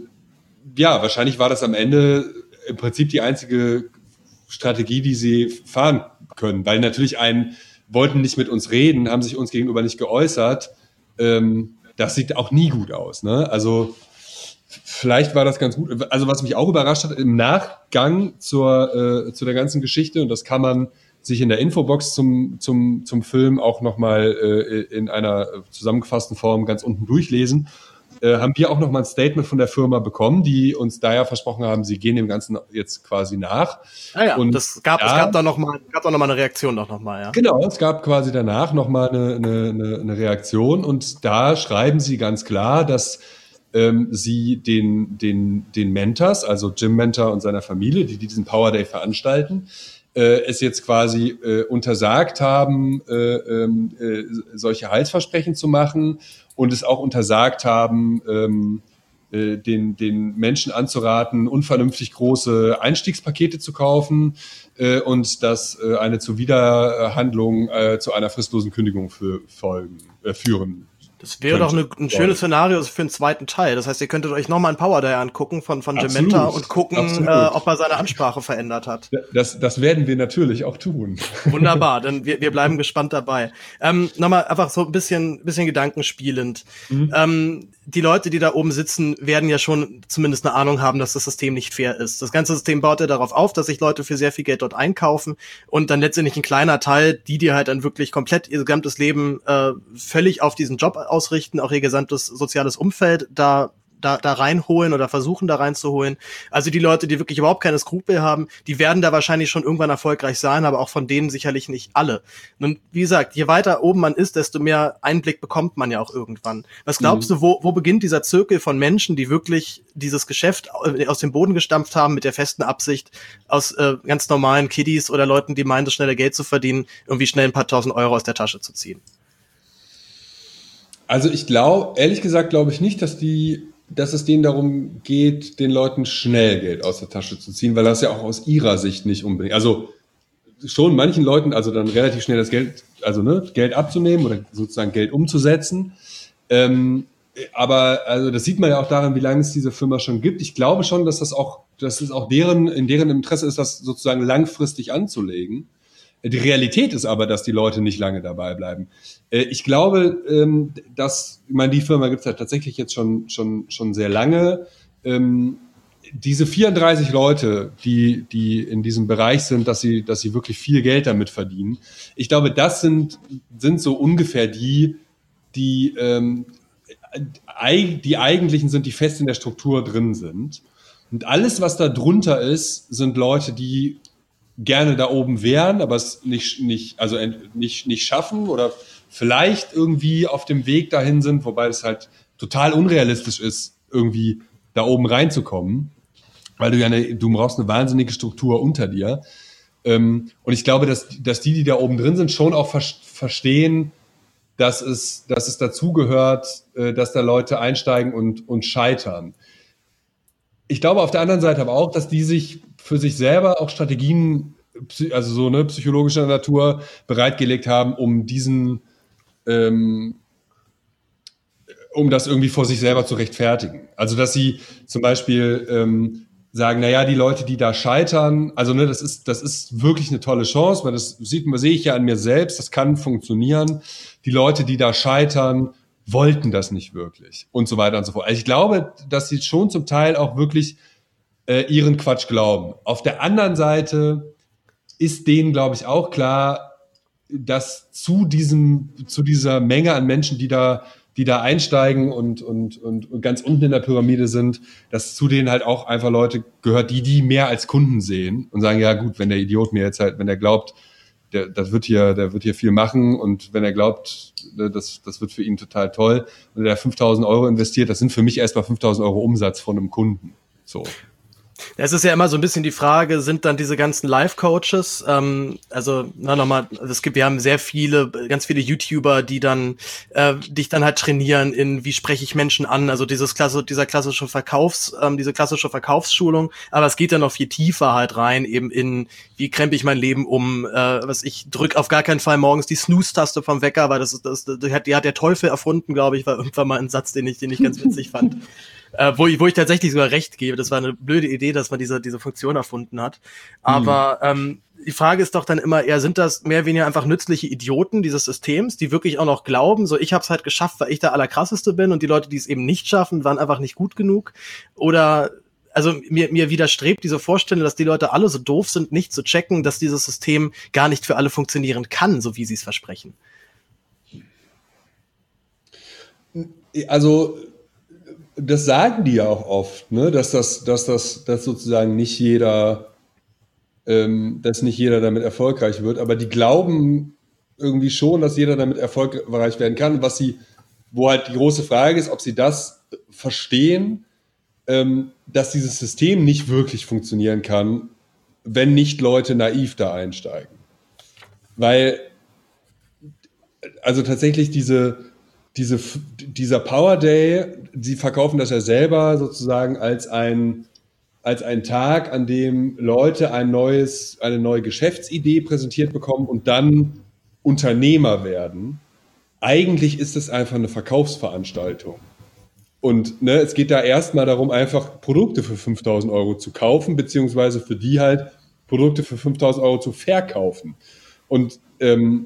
S12: ja, wahrscheinlich war das am Ende im Prinzip die einzige Strategie, die sie fahren können, weil natürlich einen wollten nicht mit uns reden, haben sich uns gegenüber nicht geäußert. Ähm, das sieht auch nie gut aus, ne? Also vielleicht war das ganz gut. Also was mich auch überrascht hat, im Nachgang zur, äh, zu der ganzen Geschichte, und das kann man sich in der Infobox zum, zum, zum Film auch nochmal äh, in einer zusammengefassten Form ganz unten durchlesen, äh, haben wir auch nochmal ein Statement von der Firma bekommen, die uns da ja versprochen haben, sie gehen dem Ganzen jetzt quasi nach.
S2: Ah ja,
S12: und
S2: das gab,
S12: da,
S2: es gab da nochmal noch mal eine Reaktion doch nochmal, ja.
S12: Genau, es gab quasi danach nochmal eine, eine, eine, eine Reaktion, und da schreiben sie ganz klar, dass ähm, sie den, den, den Mentors, also Jim Mentor und seiner Familie, die diesen Power Day veranstalten, äh, es jetzt quasi äh, untersagt haben, äh, äh, solche Heilsversprechen zu machen, und es auch untersagt haben, ähm, äh, den, den Menschen anzuraten, unvernünftig große Einstiegspakete zu kaufen, äh, und dass äh, eine Zuwiderhandlung äh, zu einer fristlosen Kündigung für, folgen, äh, führen.
S2: Das wäre doch eine, ein schönes Szenario für einen zweiten Teil. Das heißt, ihr könntet euch nochmal einen Power Day angucken von, von Jim Mentor und gucken, äh, ob er seine Ansprache verändert hat.
S12: Das, das werden wir natürlich auch tun.
S2: Wunderbar, dann wir, wir bleiben gespannt dabei. Ähm, nochmal einfach so ein bisschen, bisschen gedankenspielend. Mhm. Ähm, die Leute, die da oben sitzen, werden ja schon zumindest eine Ahnung haben, dass das System nicht fair ist. Das ganze System baut ja darauf auf, dass sich Leute für sehr viel Geld dort einkaufen und dann letztendlich ein kleiner Teil, die die halt dann wirklich komplett ihr gesamtes Leben äh, völlig auf diesen Job ausrichten, auch ihr gesamtes soziales Umfeld da da da reinholen oder versuchen da reinzuholen. Also die Leute, die wirklich überhaupt keine Skrupel haben, die werden da wahrscheinlich schon irgendwann erfolgreich sein, aber auch von denen sicherlich nicht alle. Und wie gesagt, je weiter oben man ist, desto mehr Einblick bekommt man ja auch irgendwann. Was glaubst mhm. du, wo wo beginnt dieser Zirkel von Menschen, die wirklich dieses Geschäft aus dem Boden gestampft haben mit der festen Absicht, aus äh, ganz normalen Kiddies oder Leuten, die meinen, das schnelle Geld zu verdienen, irgendwie schnell ein paar tausend Euro aus der Tasche zu ziehen?
S12: Also ich glaube, ehrlich gesagt glaube ich nicht, dass die dass es denen darum geht, den Leuten schnell Geld aus der Tasche zu ziehen, weil das ja auch aus ihrer Sicht nicht unbedingt, also schon manchen Leuten, also dann relativ schnell das Geld, also ne, Geld abzunehmen oder sozusagen Geld umzusetzen. Ähm, aber also das sieht man ja auch daran, wie lange es diese Firma schon gibt. Ich glaube schon, dass das auch, dass es auch deren, in deren Interesse ist, das sozusagen langfristig anzulegen. Die Realität ist aber, dass die Leute nicht lange dabei bleiben. Ich glaube, dass, ich meine, die Firma gibt es ja tatsächlich jetzt schon schon schon sehr lange. Diese vierunddreißig Leute, die die in diesem Bereich sind, dass sie dass sie wirklich viel Geld damit verdienen. Ich glaube, das sind sind so ungefähr die die die eigentlichen sind, die fest in der Struktur drin sind. Und alles, was da drunter ist, sind Leute, die gerne da oben wären, aber es nicht, nicht, also nicht, nicht schaffen oder vielleicht irgendwie auf dem Weg dahin sind, wobei es halt total unrealistisch ist, irgendwie da oben reinzukommen, weil du ja eine, du brauchst eine wahnsinnige Struktur unter dir. Und ich glaube, dass, dass die, die da oben drin sind, schon auch ver- verstehen, dass es, dass es dazugehört, dass da Leute einsteigen und, und scheitern. Ich glaube auf der anderen Seite aber auch, dass die sich für sich selber auch Strategien, also so eine psychologischer Natur, bereitgelegt haben, um diesen, ähm, um das irgendwie vor sich selber zu rechtfertigen. Also dass sie zum Beispiel ähm, sagen, naja, die Leute, die da scheitern, also ne, das ist, das ist wirklich eine tolle Chance, weil das sieht man, sehe ich ja an mir selbst, das kann funktionieren. Die Leute, die da scheitern, wollten das nicht wirklich und so weiter und so fort. Also ich glaube, dass sie schon zum Teil auch wirklich äh, ihren Quatsch glauben. Auf der anderen Seite ist denen, glaube ich, auch klar, dass zu diesem, zu dieser Menge an Menschen, die da, die da einsteigen und, und, und, und ganz unten in der Pyramide sind, dass zu denen halt auch einfach Leute gehört, die die mehr als Kunden sehen und sagen, ja gut, wenn der Idiot mir jetzt halt, wenn er glaubt, der, das wird hier, der wird hier viel machen und wenn er glaubt, das, das wird für ihn total toll und der fünftausend Euro investiert, das sind für mich erstmal fünftausend Euro Umsatz von einem Kunden. So.
S2: Es ist ja immer so ein bisschen die Frage, sind dann diese ganzen Life-Coaches, ähm, also na nochmal, es gibt, wir haben sehr viele, ganz viele YouTuber, die dann äh, dich dann halt trainieren in, wie spreche ich Menschen an, also dieses klasse, dieser klassische Verkaufs, ähm, diese klassische Verkaufsschulung, aber es geht dann noch viel tiefer halt rein, eben in, wie krempe ich mein Leben um, äh, was ich drück auf gar keinen Fall morgens die Snooze-Taste vom Wecker, weil das ist, das, die hat, die hat der Teufel erfunden, glaube ich, war irgendwann mal ein Satz, den ich, den ich ganz witzig fand. Äh, wo, ich, wo ich tatsächlich sogar recht gebe. Das war eine blöde Idee, dass man diese, diese Funktion erfunden hat. Aber mhm. ähm, die Frage ist doch dann immer eher, sind das mehr oder weniger einfach nützliche Idioten dieses Systems, die wirklich auch noch glauben, so ich hab's halt geschafft, weil ich der Allerkrasseste bin und die Leute, die es eben nicht schaffen, waren einfach nicht gut genug? Oder, also mir, mir widerstrebt diese Vorstellung, dass die Leute alle so doof sind, nicht zu checken, dass dieses System gar nicht für alle funktionieren kann, so wie sie es versprechen.
S12: Also das sagen die ja auch oft, ne? dass das, dass das, dass sozusagen nicht jeder, ähm, dass nicht jeder damit erfolgreich wird, aber die glauben irgendwie schon, dass jeder damit erfolgreich werden kann. Was sie, wo halt die große Frage ist, ob sie das verstehen, ähm, dass dieses System nicht wirklich funktionieren kann, wenn nicht Leute naiv da einsteigen. Weil, also tatsächlich diese Diese, dieser Power Day, sie verkaufen das ja selber sozusagen als ein, als ein Tag, an dem Leute ein neues, eine neue Geschäftsidee präsentiert bekommen und dann Unternehmer werden. Eigentlich ist es einfach eine Verkaufsveranstaltung. Und ne, es geht da erstmal darum, einfach Produkte für fünftausend Euro zu kaufen, beziehungsweise für die halt Produkte für fünftausend Euro zu verkaufen. Und ähm,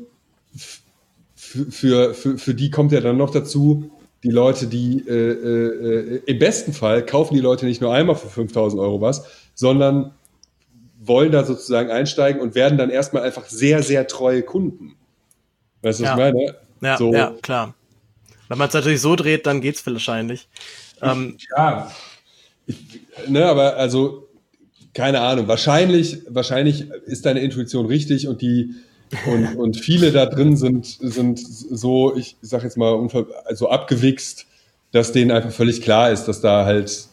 S12: Für, für, für die kommt ja dann noch dazu, die Leute, die äh, äh, im besten Fall kaufen die Leute nicht nur einmal für fünftausend Euro was, sondern wollen da sozusagen einsteigen und werden dann erstmal einfach sehr, sehr treue Kunden. Weißt du, was
S2: ja.
S12: ich meine?
S2: Ja,
S12: so.
S2: ja, klar. Wenn man es natürlich so dreht, dann geht's wahrscheinlich. Ähm,
S12: ja, ich, ne, aber also, keine Ahnung, wahrscheinlich, wahrscheinlich ist deine Intuition richtig und die Und, und viele da drin sind, sind so, ich sag jetzt mal, so abgewichst, dass denen einfach völlig klar ist, dass da halt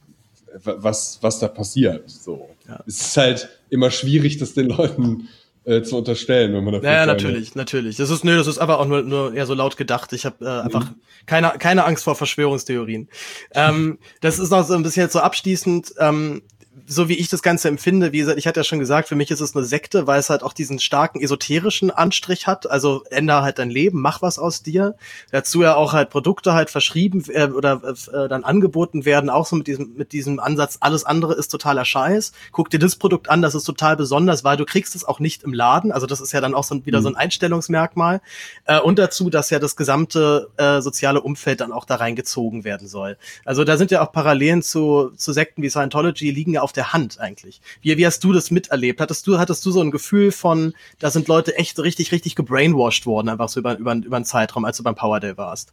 S12: was, was da passiert. So. Ja. Es ist halt immer schwierig, das den Leuten äh, zu unterstellen, wenn man dafür
S2: Ja, ja
S12: keine...
S2: natürlich, natürlich. Das ist, nö, das ist aber auch nur, nur eher so laut gedacht. Ich habe äh, einfach mhm. keine, keine Angst vor Verschwörungstheorien. ähm, das ist noch so ein bisschen jetzt so abschließend, ähm, so wie ich das Ganze empfinde, wie gesagt, ich hatte ja schon gesagt, für mich ist es eine Sekte, weil es halt auch diesen starken esoterischen Anstrich hat, also ändere halt dein Leben, mach was aus dir. Dazu ja auch halt Produkte halt verschrieben äh, oder äh, dann angeboten werden, auch so mit diesem mit diesem Ansatz, alles andere ist totaler Scheiß. Guck dir das Produkt an, das ist total besonders, weil du kriegst es auch nicht im Laden, also das ist ja dann auch so wieder mhm. so ein Einstellungsmerkmal. Äh, und dazu, dass ja das gesamte äh, soziale Umfeld dann auch da reingezogen werden soll. Also da sind ja auch Parallelen zu, zu Sekten wie Scientology, liegen ja auf der Hand eigentlich. Wie, wie hast du das miterlebt? Hattest du, hattest du so ein Gefühl von, da sind Leute echt richtig, richtig gebrainwashed worden, einfach so über, über, über einen Zeitraum, als du beim Power Day warst?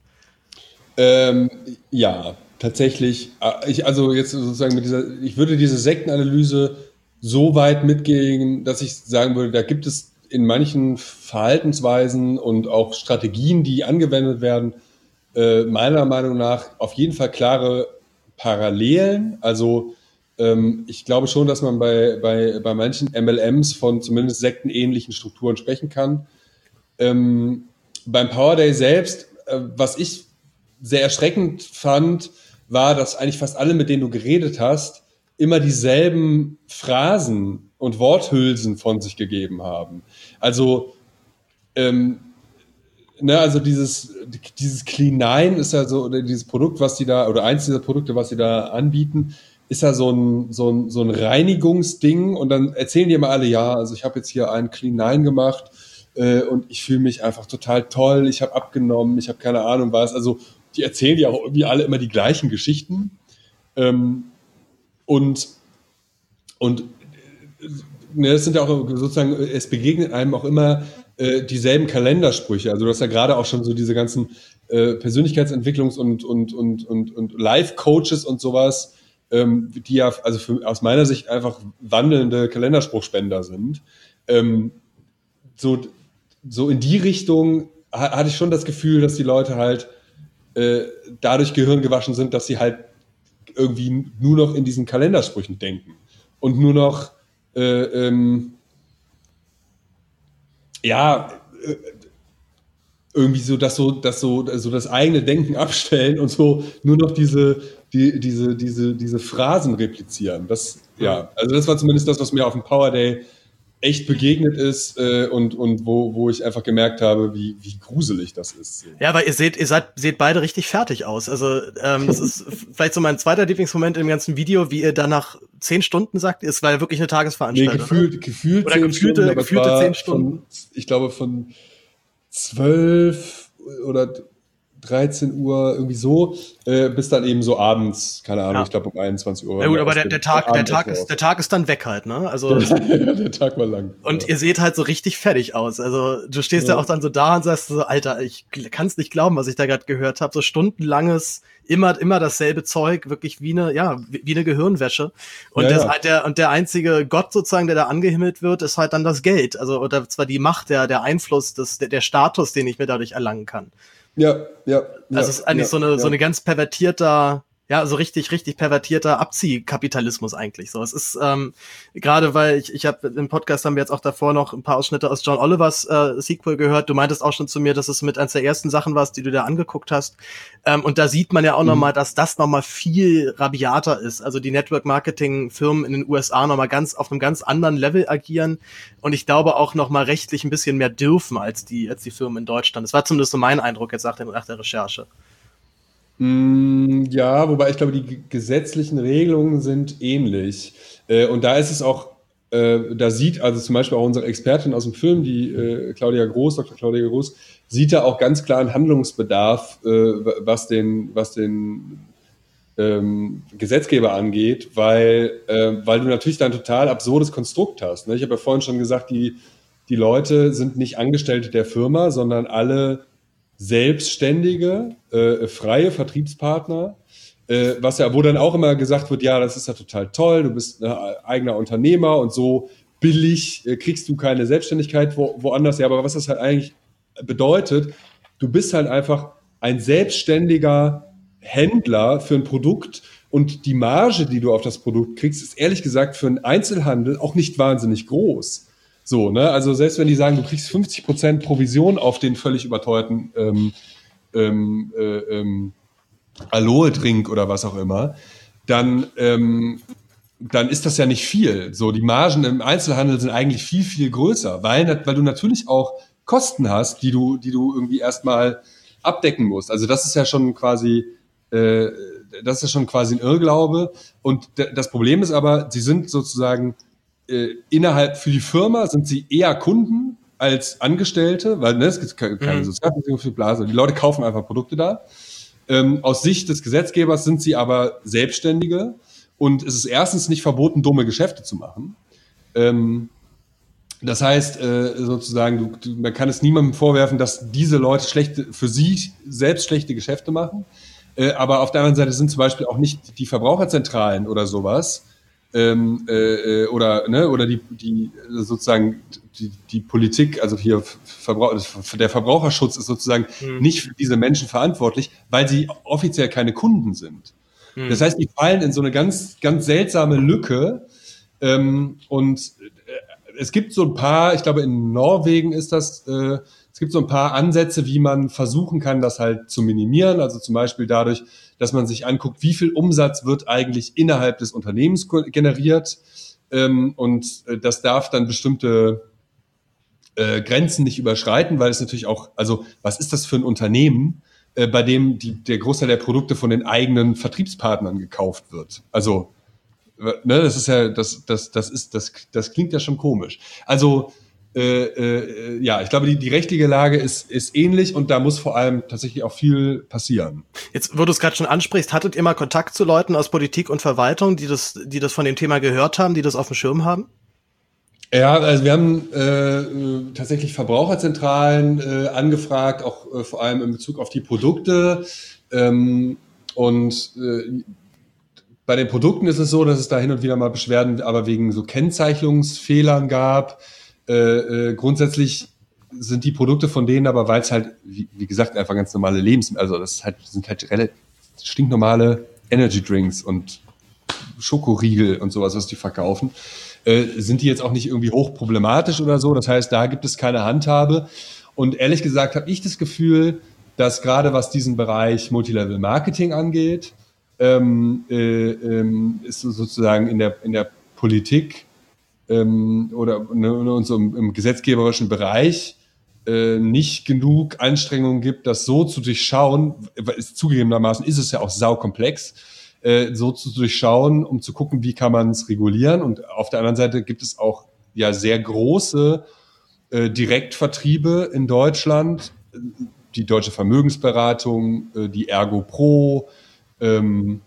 S12: Ähm, ja, tatsächlich. Ich, also jetzt sozusagen mit dieser, ich würde diese Sektenanalyse so weit mitgehen, dass ich sagen würde, da gibt es in manchen Verhaltensweisen und auch Strategien, die angewendet werden, äh, meiner Meinung nach auf jeden Fall klare Parallelen. Also ich glaube schon, dass man bei, bei, bei manchen M L Ms von zumindest sektenähnlichen Strukturen sprechen kann. Ähm, beim Power Day selbst, äh, was ich sehr erschreckend fand, war, dass eigentlich fast alle, mit denen du geredet hast, immer dieselben Phrasen und Worthülsen von sich gegeben haben. Also, ähm, ne, also dieses, dieses Clean Nine ist ja so, oder dieses Produkt, was die da, oder eins dieser Produkte, was sie da anbieten, ist ja so ein, so ein, so ein Reinigungsding und dann erzählen die immer alle, ja, also ich habe jetzt hier einen Clean Nine gemacht äh, und ich fühle mich einfach total toll, ich habe abgenommen, ich habe keine Ahnung was, also die erzählen ja auch irgendwie alle immer die gleichen Geschichten ähm, und und ne, es sind ja auch sozusagen, es begegnet einem auch immer äh, dieselben Kalendersprüche, also du hast ja gerade auch schon so diese ganzen äh, Persönlichkeitsentwicklungs- und, und, und, und, und Life-Coaches und sowas, Ähm, die ja also für, aus meiner Sicht einfach wandelnde Kalenderspruchspender sind. Ähm, so, so in die Richtung ha- hatte ich schon das Gefühl, dass die Leute halt äh, dadurch Gehirn gewaschen sind, dass sie halt irgendwie nur noch in diesen Kalendersprüchen denken. und nur noch äh, ähm, ja äh, irgendwie so das so das so so das eigene Denken abstellen und so nur noch diese die diese diese diese Phrasen replizieren. Das ja, also das war zumindest das, was mir auf dem Power Day echt begegnet ist äh, und, und wo, wo ich einfach gemerkt habe, wie, wie gruselig das ist. So.
S2: Ja, weil ihr seht, ihr seid, seht beide richtig fertig aus. Also ähm, das ist vielleicht so mein zweiter Lieblingsmoment im ganzen Video, wie ihr dann nach zehn Stunden sagt, es war ja wirklich eine Tagesveranstaltung.
S12: Nee, gefühlt, gefühlt
S2: oder
S12: zehn
S2: gefühlte,
S12: Stunden,
S2: gefühlte zehn Stunden.
S12: Von, ich glaube von zwölf oder dreizehn Uhr, irgendwie so, äh, bis dann eben so abends, keine Ahnung,
S2: Ja.
S12: ich glaube um einundzwanzig Uhr.
S2: Ja gut, aber der, der Tag, der Tag
S12: Abendessen
S2: ist, der Tag ist dann weg halt, ne? Also
S12: der Tag war lang.
S2: und
S12: ja.
S2: ihr seht halt so richtig fertig aus. Also du stehst ja,
S12: Ja.
S2: auch dann so da und sagst so, Alter, ich kann es nicht glauben, was ich da gerade gehört habe. So stundenlanges, immer, immer dasselbe Zeug, wirklich wie eine, ja, wie, wie eine Gehirnwäsche. Und
S12: Ja,
S2: das,
S12: ja.
S2: der und der einzige Gott sozusagen, der da angehimmelt wird, ist halt dann das Geld. Also oder zwar die Macht, der, der Einfluss, das, der, der Status, den ich mir dadurch erlangen kann.
S12: Ja, ja. ja
S2: Also es ist eigentlich
S12: ja,
S2: so eine
S12: ja.
S2: so eine ganz pervertierter, ja, so richtig richtig pervertierter Abziehkapitalismus eigentlich. So, es ist ähm, gerade, weil ich ich habe im Podcast haben wir jetzt auch davor noch ein paar Ausschnitte aus John Olivers äh, Sequel gehört. Du meintest auch schon zu mir, dass es mit eins der ersten Sachen warst, die du da angeguckt hast. Ähm, und da sieht man ja auch
S12: Mhm.
S2: noch mal, dass das noch mal viel rabiater ist. Also die Network Marketing Firmen in den U S A noch mal ganz auf einem ganz anderen Level agieren und ich glaube auch noch mal rechtlich ein bisschen mehr dürfen als die als die Firmen in Deutschland. Das war zumindest so mein Eindruck jetzt nach der, nach der Recherche.
S12: Mm, Ja, wobei ich glaube, die g- gesetzlichen Regelungen sind ähnlich. Äh, und da ist es auch, äh, da sieht also zum Beispiel auch unsere Expertin aus dem Film, die äh, Claudia Groß, Doktor Claudia Groß, sieht da auch ganz klar einen Handlungsbedarf, äh, was den, was den ähm, Gesetzgeber angeht, weil, äh, weil du natürlich da ein total absurdes Konstrukt hast. Ne? Ich habe ja vorhin schon gesagt, die, die Leute sind nicht Angestellte der Firma, sondern alle selbstständige, äh, freie Vertriebspartner, äh, was ja, wo dann auch immer gesagt wird, ja, das ist ja total toll, du bist ein eigener Unternehmer und so billig äh, kriegst du keine Selbstständigkeit wo, woanders. Ja, aber was das halt eigentlich bedeutet, du bist halt einfach ein selbstständiger Händler für ein Produkt und die Marge, die du auf das Produkt kriegst, ist ehrlich gesagt für einen Einzelhandel auch nicht wahnsinnig groß. So, ne? Also selbst wenn die sagen, du kriegst fünfzig Prozent Provision auf den völlig überteuerten ähm, ähm, äh, ähm, Aloe-Trink oder was auch immer, dann, ähm, dann ist das ja nicht viel. So, die Margen im Einzelhandel sind eigentlich viel, viel größer, weil, weil du natürlich auch Kosten hast, die du, die du irgendwie erstmal abdecken musst. Also das ist ja schon quasi, äh, das ist ja schon quasi ein Irrglaube. Und d- das Problem ist aber, sie sind sozusagen äh, innerhalb für die Firma sind sie eher Kunden als Angestellte, weil ne, es gibt keine, keine
S2: Mhm.
S12: Sozialversicherung für Blase. Die Leute kaufen einfach Produkte da. Ähm, aus Sicht des Gesetzgebers sind sie aber Selbstständige und es ist erstens nicht verboten, dumme Geschäfte zu machen. Ähm, das heißt, äh, sozusagen, du, du, man kann es niemandem vorwerfen, dass diese Leute schlechte, für sie selbst schlechte Geschäfte machen. Äh, aber auf der anderen Seite sind zum Beispiel auch nicht die Verbraucherzentralen oder sowas, ähm, äh, oder ne, oder die, die sozusagen die, die Politik, also hier Verbrauch, der Verbraucherschutz ist sozusagen
S2: Mhm.
S12: nicht für diese Menschen verantwortlich, weil sie offiziell keine Kunden sind.
S2: Mhm.
S12: Das heißt, die fallen in so eine ganz ganz seltsame Lücke. Ähm, und äh, es gibt so ein paar, ich glaube in Norwegen ist das, äh, es gibt so ein paar Ansätze, wie man versuchen kann, das halt zu minimieren. Also zum Beispiel dadurch, dass man sich anguckt, wie viel Umsatz wird eigentlich innerhalb des Unternehmens ko- generiert. Ähm, und äh, das darf dann bestimmte äh, Grenzen nicht überschreiten, weil es natürlich auch, also was ist das für ein Unternehmen, äh, bei dem die, der Großteil der Produkte von den eigenen Vertriebspartnern gekauft wird? Also, äh, ne, das ist ja, das, das, das ist, das, das klingt ja schon komisch. Also, äh, äh, ja, ich glaube, die, die rechtliche Lage ist, ist ähnlich und da muss vor allem tatsächlich auch viel passieren.
S2: Jetzt, wo du es gerade schon ansprichst, hattet ihr mal Kontakt zu Leuten aus Politik und Verwaltung, die das, die das von dem Thema gehört haben, die das auf dem Schirm haben?
S12: Ja, also wir haben äh, äh, tatsächlich Verbraucherzentralen äh, angefragt, auch äh, vor allem in Bezug auf die Produkte. Ähm, und äh, bei den Produkten ist es so, dass es da hin und wieder mal Beschwerden, aber wegen so Kennzeichnungsfehlern gab. Äh, äh, grundsätzlich sind die Produkte von denen aber, weil es halt, wie, wie gesagt, einfach ganz normale Lebensmittel, also das ist halt, sind halt relativ stinknormale Energy Drinks und Schokoriegel und sowas, was die verkaufen, äh, sind die jetzt auch nicht irgendwie hochproblematisch oder so. Das heißt, da gibt es keine Handhabe. Und ehrlich gesagt habe ich das Gefühl, dass gerade was diesen Bereich Multilevel-Marketing angeht, ähm, äh, ähm, ist sozusagen in der, in der Politik ähm, oder ne, und so im, im gesetzgeberischen Bereich äh, nicht genug Anstrengungen gibt, das so zu durchschauen. Ist, zugegebenermaßen ist es ja auch saukomplex, äh, so zu durchschauen, um zu gucken, wie kann man es regulieren. Und auf der anderen Seite gibt es auch ja sehr große äh, Direktvertriebe in Deutschland, die Deutsche Vermögensberatung, äh, die Ergo Pro, ähm,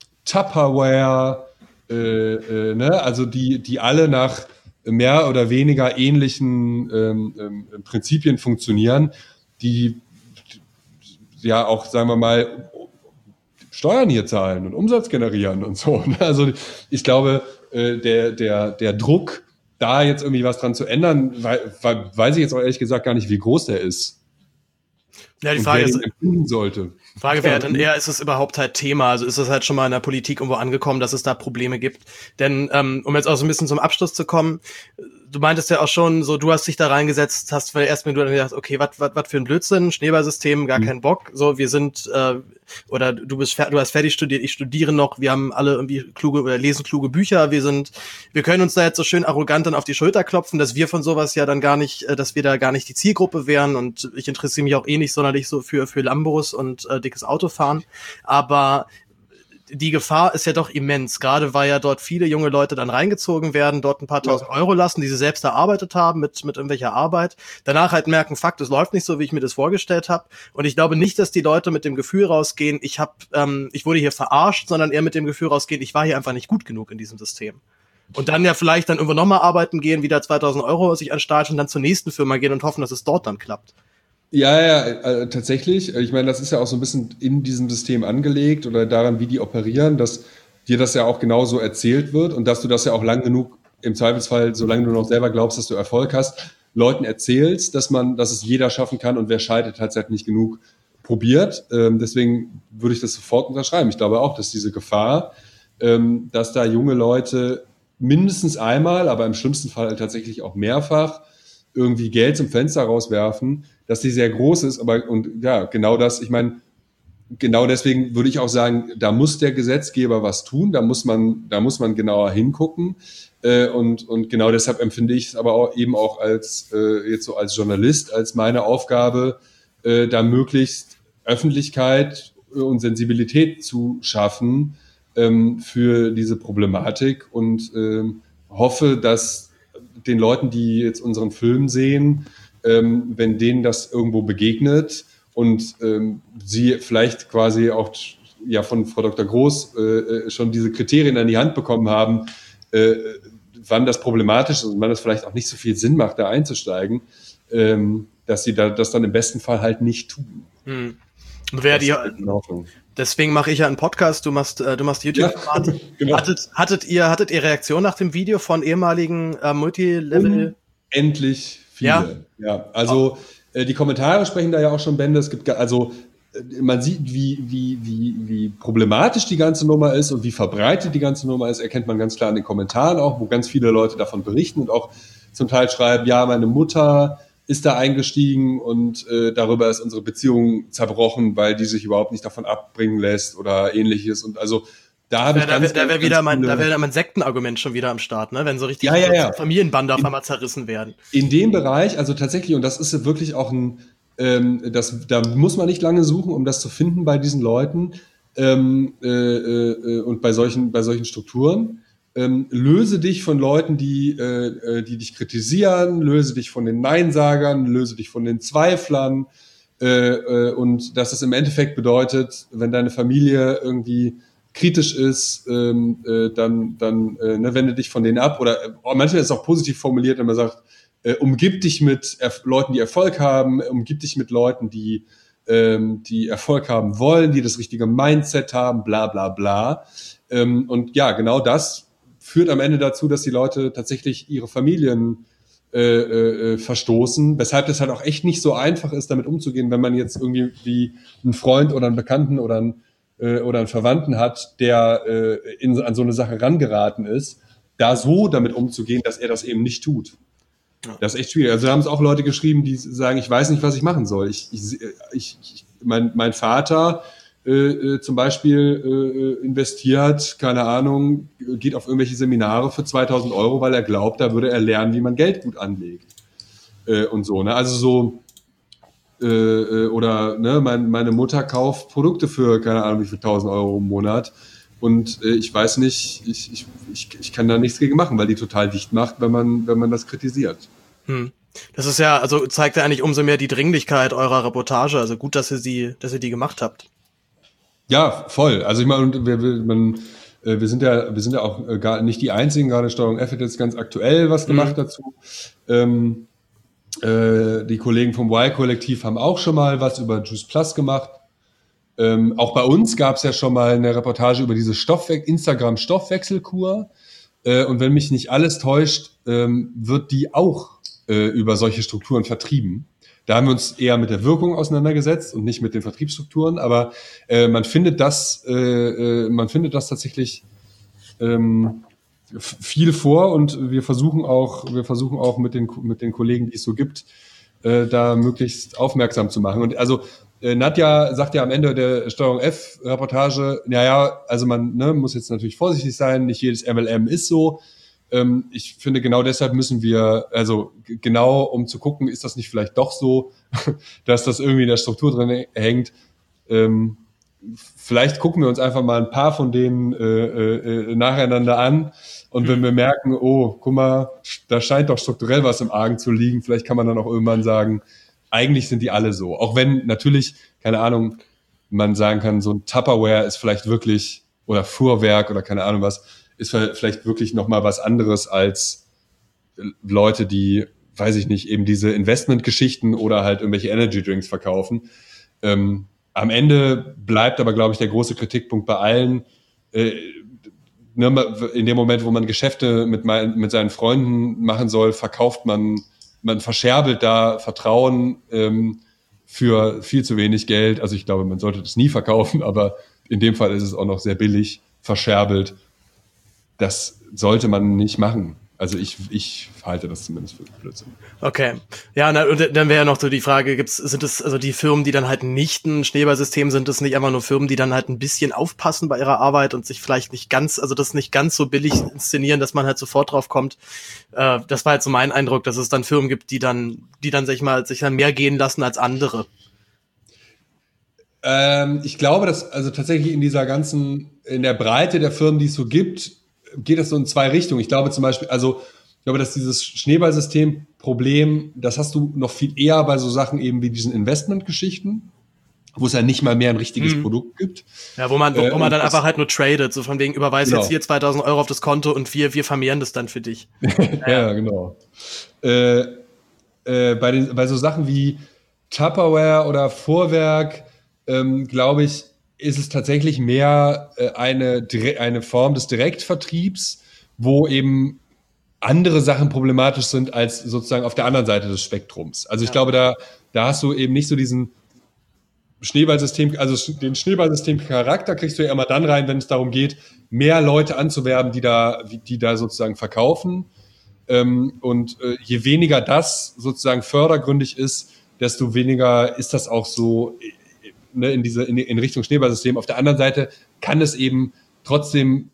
S12: Tupperware, äh, äh, ne? Also die, die alle nach mehr oder weniger ähnlichen ähm, ähm, Prinzipien funktionieren, die, die ja auch, sagen wir mal, Steuern hier zahlen und Umsatz generieren und so. Also ich glaube, äh, der, der, der Druck, da jetzt irgendwie was dran zu ändern, weil, weil, weiß ich jetzt auch ehrlich gesagt gar nicht, wie groß der ist.
S2: Ja, die Frage ist,
S12: sollte.
S2: Frage wäre dann eher, ist es überhaupt halt Thema? Also ist es halt schon mal in der Politik irgendwo angekommen, dass es da Probleme gibt? Denn ähm, um jetzt auch so ein bisschen zum Abschluss zu kommen, du meintest ja auch schon, so du hast dich da reingesetzt, hast erst mal gedacht, okay, was was was für ein Blödsinn, Schneeballsystem, gar mhm. keinen Bock. So, wir sind äh, oder du bist du hast fertig studiert, ich studiere noch, wir haben alle irgendwie kluge oder lesen kluge Bücher, wir sind, wir können uns da jetzt so schön arrogant dann auf die Schulter klopfen, dass wir von sowas ja dann gar nicht, äh, dass wir da gar nicht die Zielgruppe wären und ich interessiere mich auch eh nicht sonderlich so für für Lambos und äh, dickes Autofahren, aber die Gefahr ist ja doch immens, gerade weil ja dort viele junge Leute dann reingezogen werden, dort ein paar tausend Euro lassen, die sie selbst erarbeitet haben mit mit irgendwelcher Arbeit, danach halt merken, fuck, das läuft nicht so, wie ich mir das vorgestellt habe und ich glaube nicht, dass die Leute mit dem Gefühl rausgehen, ich hab, ähm, ich wurde hier verarscht, sondern eher mit dem Gefühl rausgehen, ich war hier einfach nicht gut genug in diesem System. Und dann ja vielleicht dann irgendwo nochmal arbeiten gehen, wieder zweitausend Euro sich anstarten und dann zur nächsten Firma gehen und hoffen, dass es dort dann klappt.
S12: Ja, ja, äh, tatsächlich. Ich meine, das ist ja auch so ein bisschen in diesem System angelegt oder daran, wie die operieren, dass dir das ja auch genauso erzählt wird und dass du das ja auch lang genug, im Zweifelsfall, solange du noch selber glaubst, dass du Erfolg hast, Leuten erzählst, dass man, dass es jeder schaffen kann und wer scheitert, hat es halt nicht genug probiert. Ähm, deswegen würde ich das sofort unterschreiben. Ich glaube auch, dass diese Gefahr, ähm, dass da junge Leute mindestens einmal, aber im schlimmsten Fall tatsächlich auch mehrfach irgendwie Geld zum Fenster rauswerfen, dass die sehr groß ist, aber und ja, genau das, ich meine, genau deswegen würde ich auch sagen, da muss der Gesetzgeber was tun, da muss man, da muss man genauer hingucken äh, und, und genau deshalb empfinde ich es aber auch eben auch als, äh, jetzt so als Journalist, als meine Aufgabe, äh, da möglichst Öffentlichkeit und Sensibilität zu schaffen ähm, für diese Problematik und ähm, hoffe, dass den Leuten, die jetzt unseren Film sehen, Ähm, wenn denen das irgendwo begegnet und ähm, sie vielleicht quasi auch ja von Frau Doktor Groß äh, schon diese Kriterien an die Hand bekommen haben, äh, wann das problematisch ist und wann das vielleicht auch nicht so viel Sinn macht, da einzusteigen, ähm, dass sie da das dann im besten Fall halt nicht tun.
S2: Hm. Wer die, halt deswegen mache ich ja einen Podcast, du machst, äh, du machst YouTube-Format. Ja, genau. Hattet, hattet ihr, hattet ihr Reaktion nach dem Video von ehemaligen äh, Multilevel?
S12: Endlich. Viele. Ja, ja. Also äh, die Kommentare sprechen da ja auch schon Bände. Es gibt also äh, man sieht, wie wie wie wie problematisch die ganze Nummer ist und wie verbreitet die ganze Nummer ist, erkennt man ganz klar in den Kommentaren auch, wo ganz viele Leute davon berichten und auch zum Teil schreiben, ja, meine Mutter ist da eingestiegen und äh, darüber ist unsere Beziehung zerbrochen, weil die sich überhaupt nicht davon abbringen lässt oder ähnliches und also Da habe ich
S2: da wäre wär wieder mein, da wäre mein Sektenargument schon wieder am Start, ne? Wenn so richtig
S12: ja, ja, ja.
S2: Familienbande auf einmal zerrissen werden.
S12: In dem Bereich, also tatsächlich, und das ist wirklich auch ein, ähm, das, da muss man nicht lange suchen, um das zu finden bei diesen Leuten ähm, äh, äh, und bei solchen, bei solchen Strukturen. Ähm, löse dich von Leuten, die, äh, die dich kritisieren, löse dich von den Neinsagern, löse dich von den Zweiflern äh, äh, und dass es im Endeffekt bedeutet, wenn deine Familie irgendwie kritisch ist, ähm, äh, dann, dann äh, ne, wende dich von denen ab. Oder äh, manchmal ist es auch positiv formuliert, wenn man sagt, äh, umgib dich mit Erf- Leuten, die Erfolg haben, umgib dich mit Leuten, die, ähm, die Erfolg haben wollen, die das richtige Mindset haben, bla bla bla. Ähm, und ja, genau das führt am Ende dazu, dass die Leute tatsächlich ihre Familien äh, äh, verstoßen, weshalb das halt auch echt nicht so einfach ist, damit umzugehen, wenn man jetzt irgendwie wie einen Freund oder einen Bekannten oder einen äh, oder einen Verwandten hat, der äh, in, an so eine Sache rangeraten ist, da so damit umzugehen, dass er das eben nicht tut. Das ist echt schwierig. Also da haben es auch Leute geschrieben, die sagen, ich weiß nicht, was ich machen soll. Ich, ich, ich, ich mein, mein Vater äh, äh, zum Beispiel äh, investiert, keine Ahnung, geht auf irgendwelche Seminare für zweitausend Euro, weil er glaubt, da würde er lernen, wie man Geld gut anlegt. Äh, und so, ne? Also so, äh, oder ne, mein, meine Mutter kauft Produkte für, keine Ahnung, wie viel tausend Euro im Monat. Und äh, ich weiß nicht, ich, ich, ich, ich kann da nichts gegen machen, weil die total dicht macht, wenn man, wenn man das kritisiert.
S2: Hm. Das ist ja, also zeigt ja eigentlich umso mehr die Dringlichkeit eurer Reportage. Also gut, dass ihr sie, dass ihr die gemacht habt.
S12: Ja, voll. Also ich meine, wir, wir, man, äh, wir sind ja, wir sind ja auch äh, gar nicht die einzigen. Gerade Steuerung F hat jetzt ganz aktuell was gemacht mhm. dazu. Ähm, äh, die Kollegen vom Y-Kollektiv haben auch schon mal was über Juice Plus gemacht. Ähm, auch bei uns gab es ja schon mal eine Reportage über diese Stoffwe- Instagram-Stoffwechselkur. Äh, und wenn mich nicht alles täuscht, ähm, wird die auch äh, über solche Strukturen vertrieben. Da haben wir uns eher mit der Wirkung auseinandergesetzt und nicht mit den Vertriebsstrukturen. Aber äh, man findet das, äh, äh, man findet das tatsächlich ähm, f- viel vor. Und wir versuchen auch, wir versuchen auch mit den mit den Kollegen, die es so gibt, äh, da möglichst aufmerksam zu machen. Und also Nadja sagt ja am Ende der Steuerung F-Reportage, naja, also man ne, muss jetzt natürlich vorsichtig sein, nicht jedes M L M ist so. Ähm, ich finde, genau deshalb müssen wir, also g- genau um zu gucken, ist das nicht vielleicht doch so, dass das irgendwie in der Struktur drin hängt. Ähm, vielleicht gucken wir uns einfach mal ein paar von denen äh, äh, nacheinander an. Und wenn wir merken, oh, guck mal, da scheint doch strukturell was im Argen zu liegen, vielleicht kann man dann auch irgendwann sagen, eigentlich sind die alle so. Auch wenn natürlich, keine Ahnung, man sagen kann, so ein Tupperware ist vielleicht wirklich, oder Fuhrwerk oder keine Ahnung was, ist vielleicht wirklich nochmal was anderes als Leute, die, weiß ich nicht, eben diese Investmentgeschichten oder halt irgendwelche Energy Drinks verkaufen. Ähm, am Ende bleibt aber, glaube ich, der große Kritikpunkt bei allen, äh, ne, in dem Moment, wo man Geschäfte mit, mein, mit seinen Freunden machen soll, verkauft man Man verscherbelt da Vertrauen ähm, für viel zu wenig Geld. Also ich glaube, man sollte das nie verkaufen, aber in dem Fall ist es auch noch sehr billig, verscherbelt. Das sollte man nicht machen. Also ich, ich halte das zumindest für Blödsinn.
S2: Okay. Ja, na, und dann wäre ja noch so die Frage, gibt's, sind es also die Firmen, die dann halt nicht ein Schneeballsystem sind, das nicht einfach nur Firmen, die dann halt ein bisschen aufpassen bei ihrer Arbeit und sich vielleicht nicht ganz, also das nicht ganz so billig inszenieren, dass man halt sofort drauf kommt. Äh, das war halt so mein Eindruck, dass es dann Firmen gibt, die dann, die dann, sag ich mal, sich dann mehr gehen lassen als andere.
S12: Ähm, ich glaube, dass also tatsächlich in dieser ganzen, in der Breite der Firmen, die es so gibt, geht das so in zwei Richtungen. Ich glaube zum Beispiel, also ich glaube, dass dieses Schneeballsystem-Problem, das hast du noch viel eher bei so Sachen eben wie diesen Investmentgeschichten, wo es ja nicht mal mehr ein richtiges mhm. Produkt gibt.
S2: Ja, wo man, wo,
S12: äh,
S2: wo man dann einfach halt nur tradet, so von wegen, überweis
S12: genau.
S2: jetzt hier zweitausend Euro auf das Konto und wir, wir vermehren das dann für dich.
S12: ja, ja, genau. Äh, äh, bei, den, bei so Sachen wie Tupperware oder Vorwerk, ähm, glaube ich, ist es tatsächlich mehr äh, eine, eine Form des Direktvertriebs, wo eben andere Sachen problematisch sind als sozusagen auf der anderen Seite des Spektrums. Also ich ja. glaube, da, da hast du eben nicht so diesen Schneeballsystem, also den Schneeballsystem-Charakter kriegst du ja immer dann rein, wenn es darum geht, mehr Leute anzuwerben, die da, die da sozusagen verkaufen. Ähm, und äh, je weniger das sozusagen fördergründig ist, desto weniger ist das auch so ne, in diese in, in Richtung Schneeballsystem. Auf der anderen Seite kann es eben trotzdem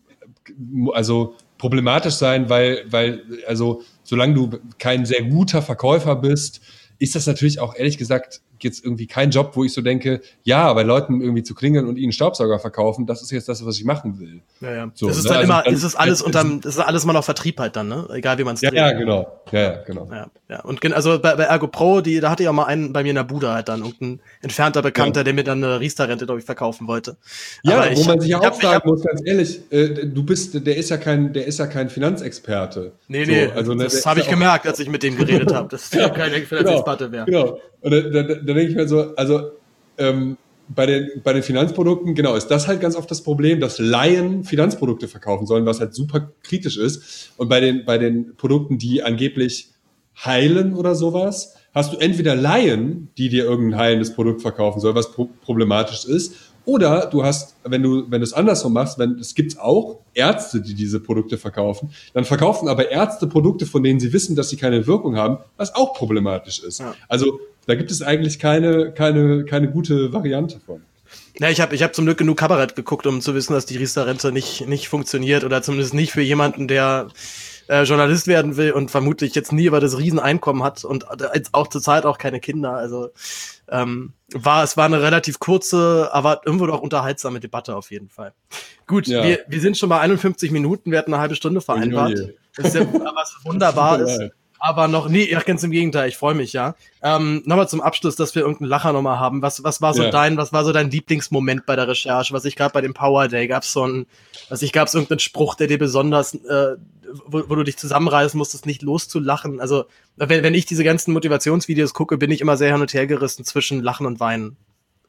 S12: also problematisch sein, weil weil also solange du kein sehr guter Verkäufer bist, ist das natürlich auch ehrlich gesagt jetzt irgendwie kein Job, wo ich so denke, ja, bei Leuten irgendwie zu klingeln und ihnen Staubsauger verkaufen, das ist jetzt das, was ich machen will.
S2: Ja, ja.
S12: So,
S2: das ist
S12: ne?
S2: dann
S12: also
S2: immer,
S12: dann,
S2: ist es alles unterm, das ist alles mal noch Vertrieb halt dann, ne? Egal wie man es
S12: ja,
S2: dreht.
S12: ja, genau. Ja, ja, genau.
S2: Ja, ja. Und gen- also bei, bei Ergo Pro, die, da hatte ich auch mal einen bei mir in der Bude halt dann, irgendein entfernter Bekannter, ja. der mir dann eine Riester-Rente, glaube ich, verkaufen wollte.
S12: Ja,
S2: Aber
S12: wo
S2: ich,
S12: man sich ja auch
S2: hab,
S12: fragen
S2: hab,
S12: muss, ganz ehrlich, äh, du bist, der ist ja kein, der ist ja kein Finanzexperte.
S2: Nee, nee,
S12: so, also, ne,
S2: das habe ich gemerkt, als ich mit dem geredet habe, dass der kein Finanzexperte wäre.
S12: Genau. Und da, da, da denke ich mir so, also ähm, bei den, bei den Finanzprodukten, genau, ist das halt ganz oft das Problem, dass Laien Finanzprodukte verkaufen sollen, was halt super kritisch ist. Und bei den, bei den Produkten, die angeblich heilen oder sowas, hast du entweder Laien, die dir irgendein heilendes Produkt verkaufen sollen, was pro- problematisch ist, Oder du hast, wenn du, wenn du es andersrum machst, wenn, es gibt auch Ärzte, die diese Produkte verkaufen, dann verkaufen aber Ärzte Produkte, von denen sie wissen, dass sie keine Wirkung haben, was auch problematisch ist. Ja. Also da gibt es eigentlich keine, keine, keine gute Variante von.
S2: Ja, ich habe ich hab zum Glück genug Kabarett geguckt, um zu wissen, dass die Riester-Rente nicht, nicht funktioniert oder zumindest nicht für jemanden, der äh, Journalist werden will und vermutlich jetzt nie über das Rieseneinkommen hat und jetzt auch zurzeit auch keine Kinder. Also ähm, war es war eine relativ kurze, aber irgendwo auch unterhaltsame Debatte auf jeden Fall. Gut, ja. wir, wir sind schon bei einundfünfzig Minuten, wir hatten eine halbe Stunde vereinbart. Oh, das ist ja, was wunderbar ist. Aber noch nie, ja, ganz im Gegenteil, ich freue mich, ja. Ähm, nochmal zum Abschluss, dass wir irgendeinen Lacher nochmal haben. Was, was war so ja. dein, was war so dein Lieblingsmoment bei der Recherche? Was ich gerade bei dem Power Day, gab's so ein, was ich gab's irgendeinen Spruch, der dir besonders, äh, wo, wo du dich zusammenreißen musstest, nicht loszulachen? Also, wenn, wenn ich diese ganzen Motivationsvideos gucke, bin ich immer sehr hin und her gerissen zwischen Lachen und Weinen.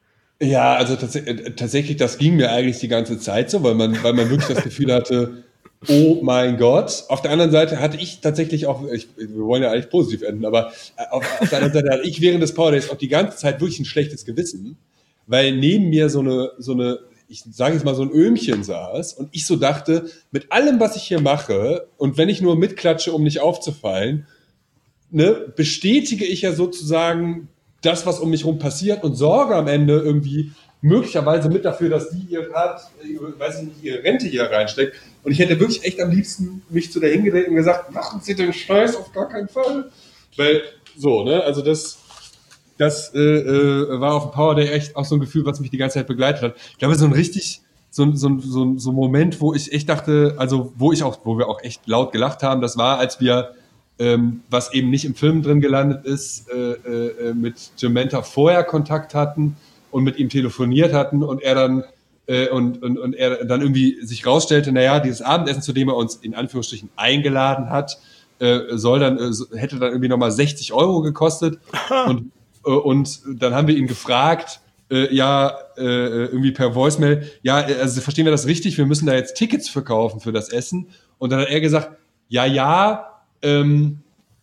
S12: Ja, also tats- tatsächlich, das ging mir eigentlich die ganze Zeit so, weil man, weil man wirklich das Gefühl hatte, oh mein Gott. Auf der anderen Seite hatte ich tatsächlich auch, ich, wir wollen ja eigentlich positiv enden, aber auf, auf der anderen Seite hatte ich während des Power Days auch die ganze Zeit wirklich ein schlechtes Gewissen, weil neben mir so eine, so eine, ich sage jetzt mal so ein Öhmchen saß und ich so dachte, mit allem, was ich hier mache und wenn ich nur mitklatsche, um nicht aufzufallen, ne, bestätige ich ja sozusagen das, was um mich rum passiert und sorge am Ende irgendwie möglicherweise mit dafür, dass die ihr Rat, weiß ich nicht, ihre Rente hier reinsteckt. Und ich hätte wirklich echt am liebsten mich zu der hingedreht und gesagt, machen Sie den Scheiß auf gar keinen Fall. Weil, so, ne, also das, das äh, äh, war auf dem Power Day echt auch so ein Gefühl, was mich die ganze Zeit begleitet hat. Ich glaube, so ein richtig, so ein, so ein, so ein, so ein Moment, wo ich echt dachte, also wo ich auch, wo wir auch echt laut gelacht haben, das war, als wir, ähm, was eben nicht im Film drin gelandet ist, äh, äh, mit Jamenta vorher Kontakt hatten und mit ihm telefoniert hatten und er dann äh, und, und, und er dann irgendwie sich rausstellte, naja, dieses Abendessen, zu dem er uns in Anführungsstrichen eingeladen hat, äh, soll dann äh, hätte dann irgendwie nochmal sechzig Euro gekostet und, äh, und dann haben wir ihn gefragt, äh, ja, äh, irgendwie per Voicemail, ja, also verstehen wir das richtig, wir müssen da jetzt Tickets verkaufen für das Essen und dann hat er gesagt, ja, ja, ähm,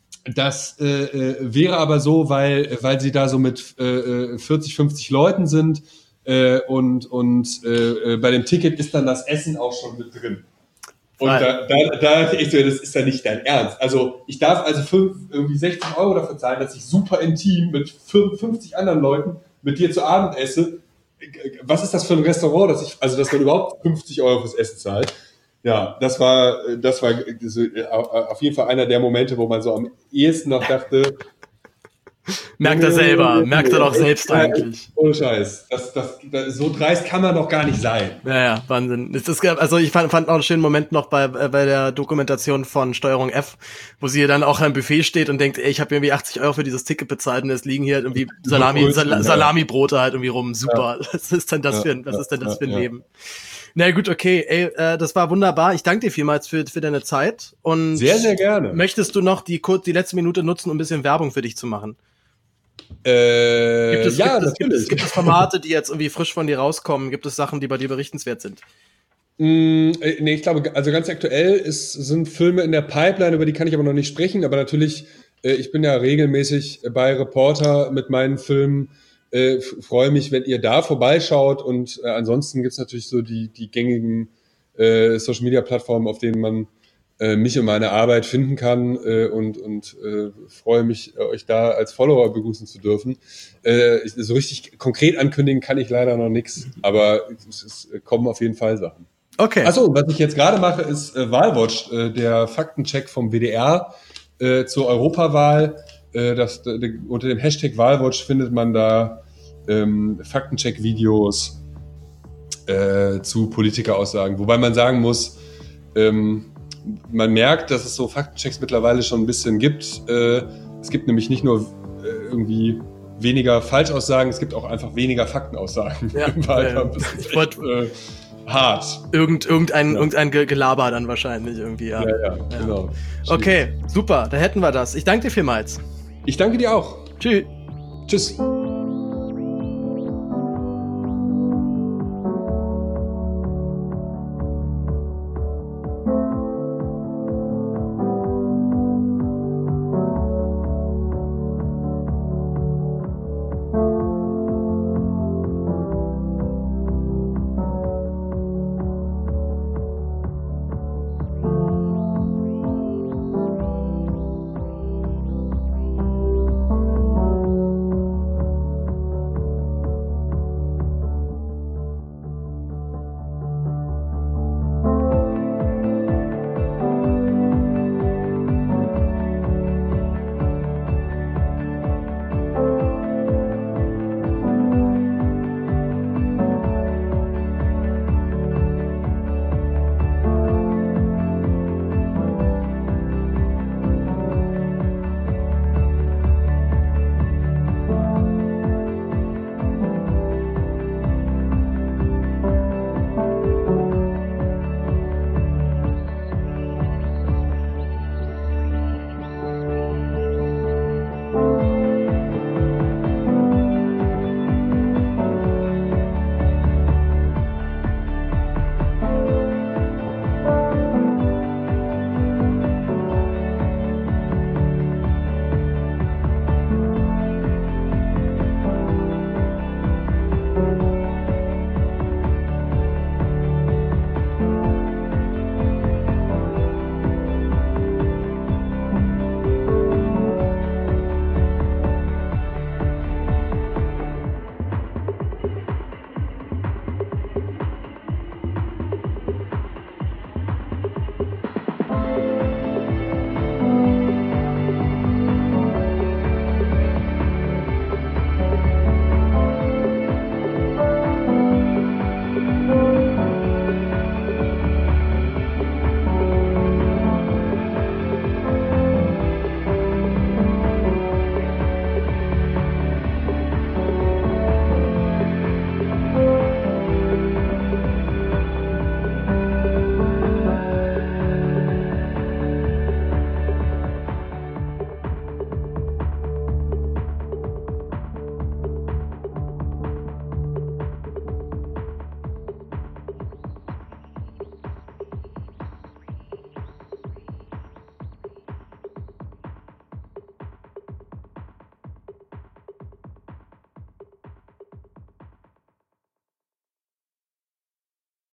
S12: das äh, wäre aber so, weil weil sie da so mit äh, vierzig, fünfzig Leuten sind äh, und und äh, bei dem Ticket ist dann das Essen auch schon mit drin. Und da, da, da dachte ich so, das ist ja nicht dein Ernst. Also ich darf also fünf, irgendwie sechzig Euro dafür zahlen, dass ich super intim mit fünfzig anderen Leuten mit dir zu Abend esse. Was ist das für ein Restaurant, dass ich also dass man überhaupt fünfzig Euro fürs Essen zahlt? Ja, das war, das war auf jeden Fall einer der Momente, wo man so am ehesten noch dachte.
S2: Merkt er selber, merkt er doch selbst eigentlich.
S12: Ohne Scheiß. Das, das, das, so dreist kann man doch gar nicht sein.
S2: Ja, ja, Wahnsinn. Das ist, also ich fand, fand auch einen schönen Moment noch bei, bei der Dokumentation von Steuerung F, wo sie dann auch am Buffet steht und denkt, ey, ich habe irgendwie achtzig Euro für dieses Ticket bezahlt und es liegen hier halt irgendwie Salami, Sal- Salami-Brote halt irgendwie rum. Super. Ja. Was ist denn das für ein, was ist denn das für ein ja. Leben? Na gut, okay, ey, äh, das war wunderbar. Ich danke dir vielmals für, für deine Zeit. Und
S12: sehr, sehr gerne.
S2: Möchtest du noch die, die letzte Minute nutzen, um ein bisschen Werbung für dich zu machen?
S12: Äh,
S2: gibt es,
S12: ja,
S2: gibt es,
S12: natürlich.
S2: Gibt es, gibt es Formate, die jetzt irgendwie frisch von dir rauskommen? Gibt es Sachen, die bei dir berichtenswert sind?
S12: Mm, nee, ich glaube, also ganz aktuell ist, sind Filme in der Pipeline, über die kann ich aber noch nicht sprechen. Aber natürlich, äh, ich bin ja regelmäßig bei Reporter mit meinen Filmen. Äh, freue mich, wenn ihr da vorbeischaut und äh, ansonsten gibt's natürlich so die die gängigen äh, Social Media Plattformen, auf denen man äh, mich und meine Arbeit finden kann äh, und und äh, freue mich, äh, euch da als Follower begrüßen zu dürfen. Äh, ich, so richtig konkret ankündigen kann ich leider noch nichts, aber es, es kommen auf jeden Fall Sachen.
S2: Okay.
S12: Achso, was ich jetzt gerade mache, ist äh, Wahlwatch, äh, der Faktencheck vom W D R äh, zur Europawahl. Äh, das, de, unter dem Hashtag Wahlwatch findet man da Ähm, Faktencheck-Videos äh, zu Politikeraussagen. Wobei man sagen muss, ähm, man merkt, dass es so Faktenchecks mittlerweile schon ein bisschen gibt. Äh, es gibt nämlich nicht nur äh, irgendwie weniger Falschaussagen, es gibt auch einfach weniger Faktenaussagen
S2: ja,
S12: im Wahlkampf.
S2: Ja.
S12: Das ist echt, äh, hart.
S2: Irgend, irgendein,
S12: ja.
S2: irgendein Gelaber dann wahrscheinlich irgendwie. Ja,
S12: ja, ja, ja. Genau.
S2: Okay, super, da hätten wir das. Ich danke dir vielmals.
S12: Ich danke dir auch.
S2: Tschüss.
S12: Tschüss.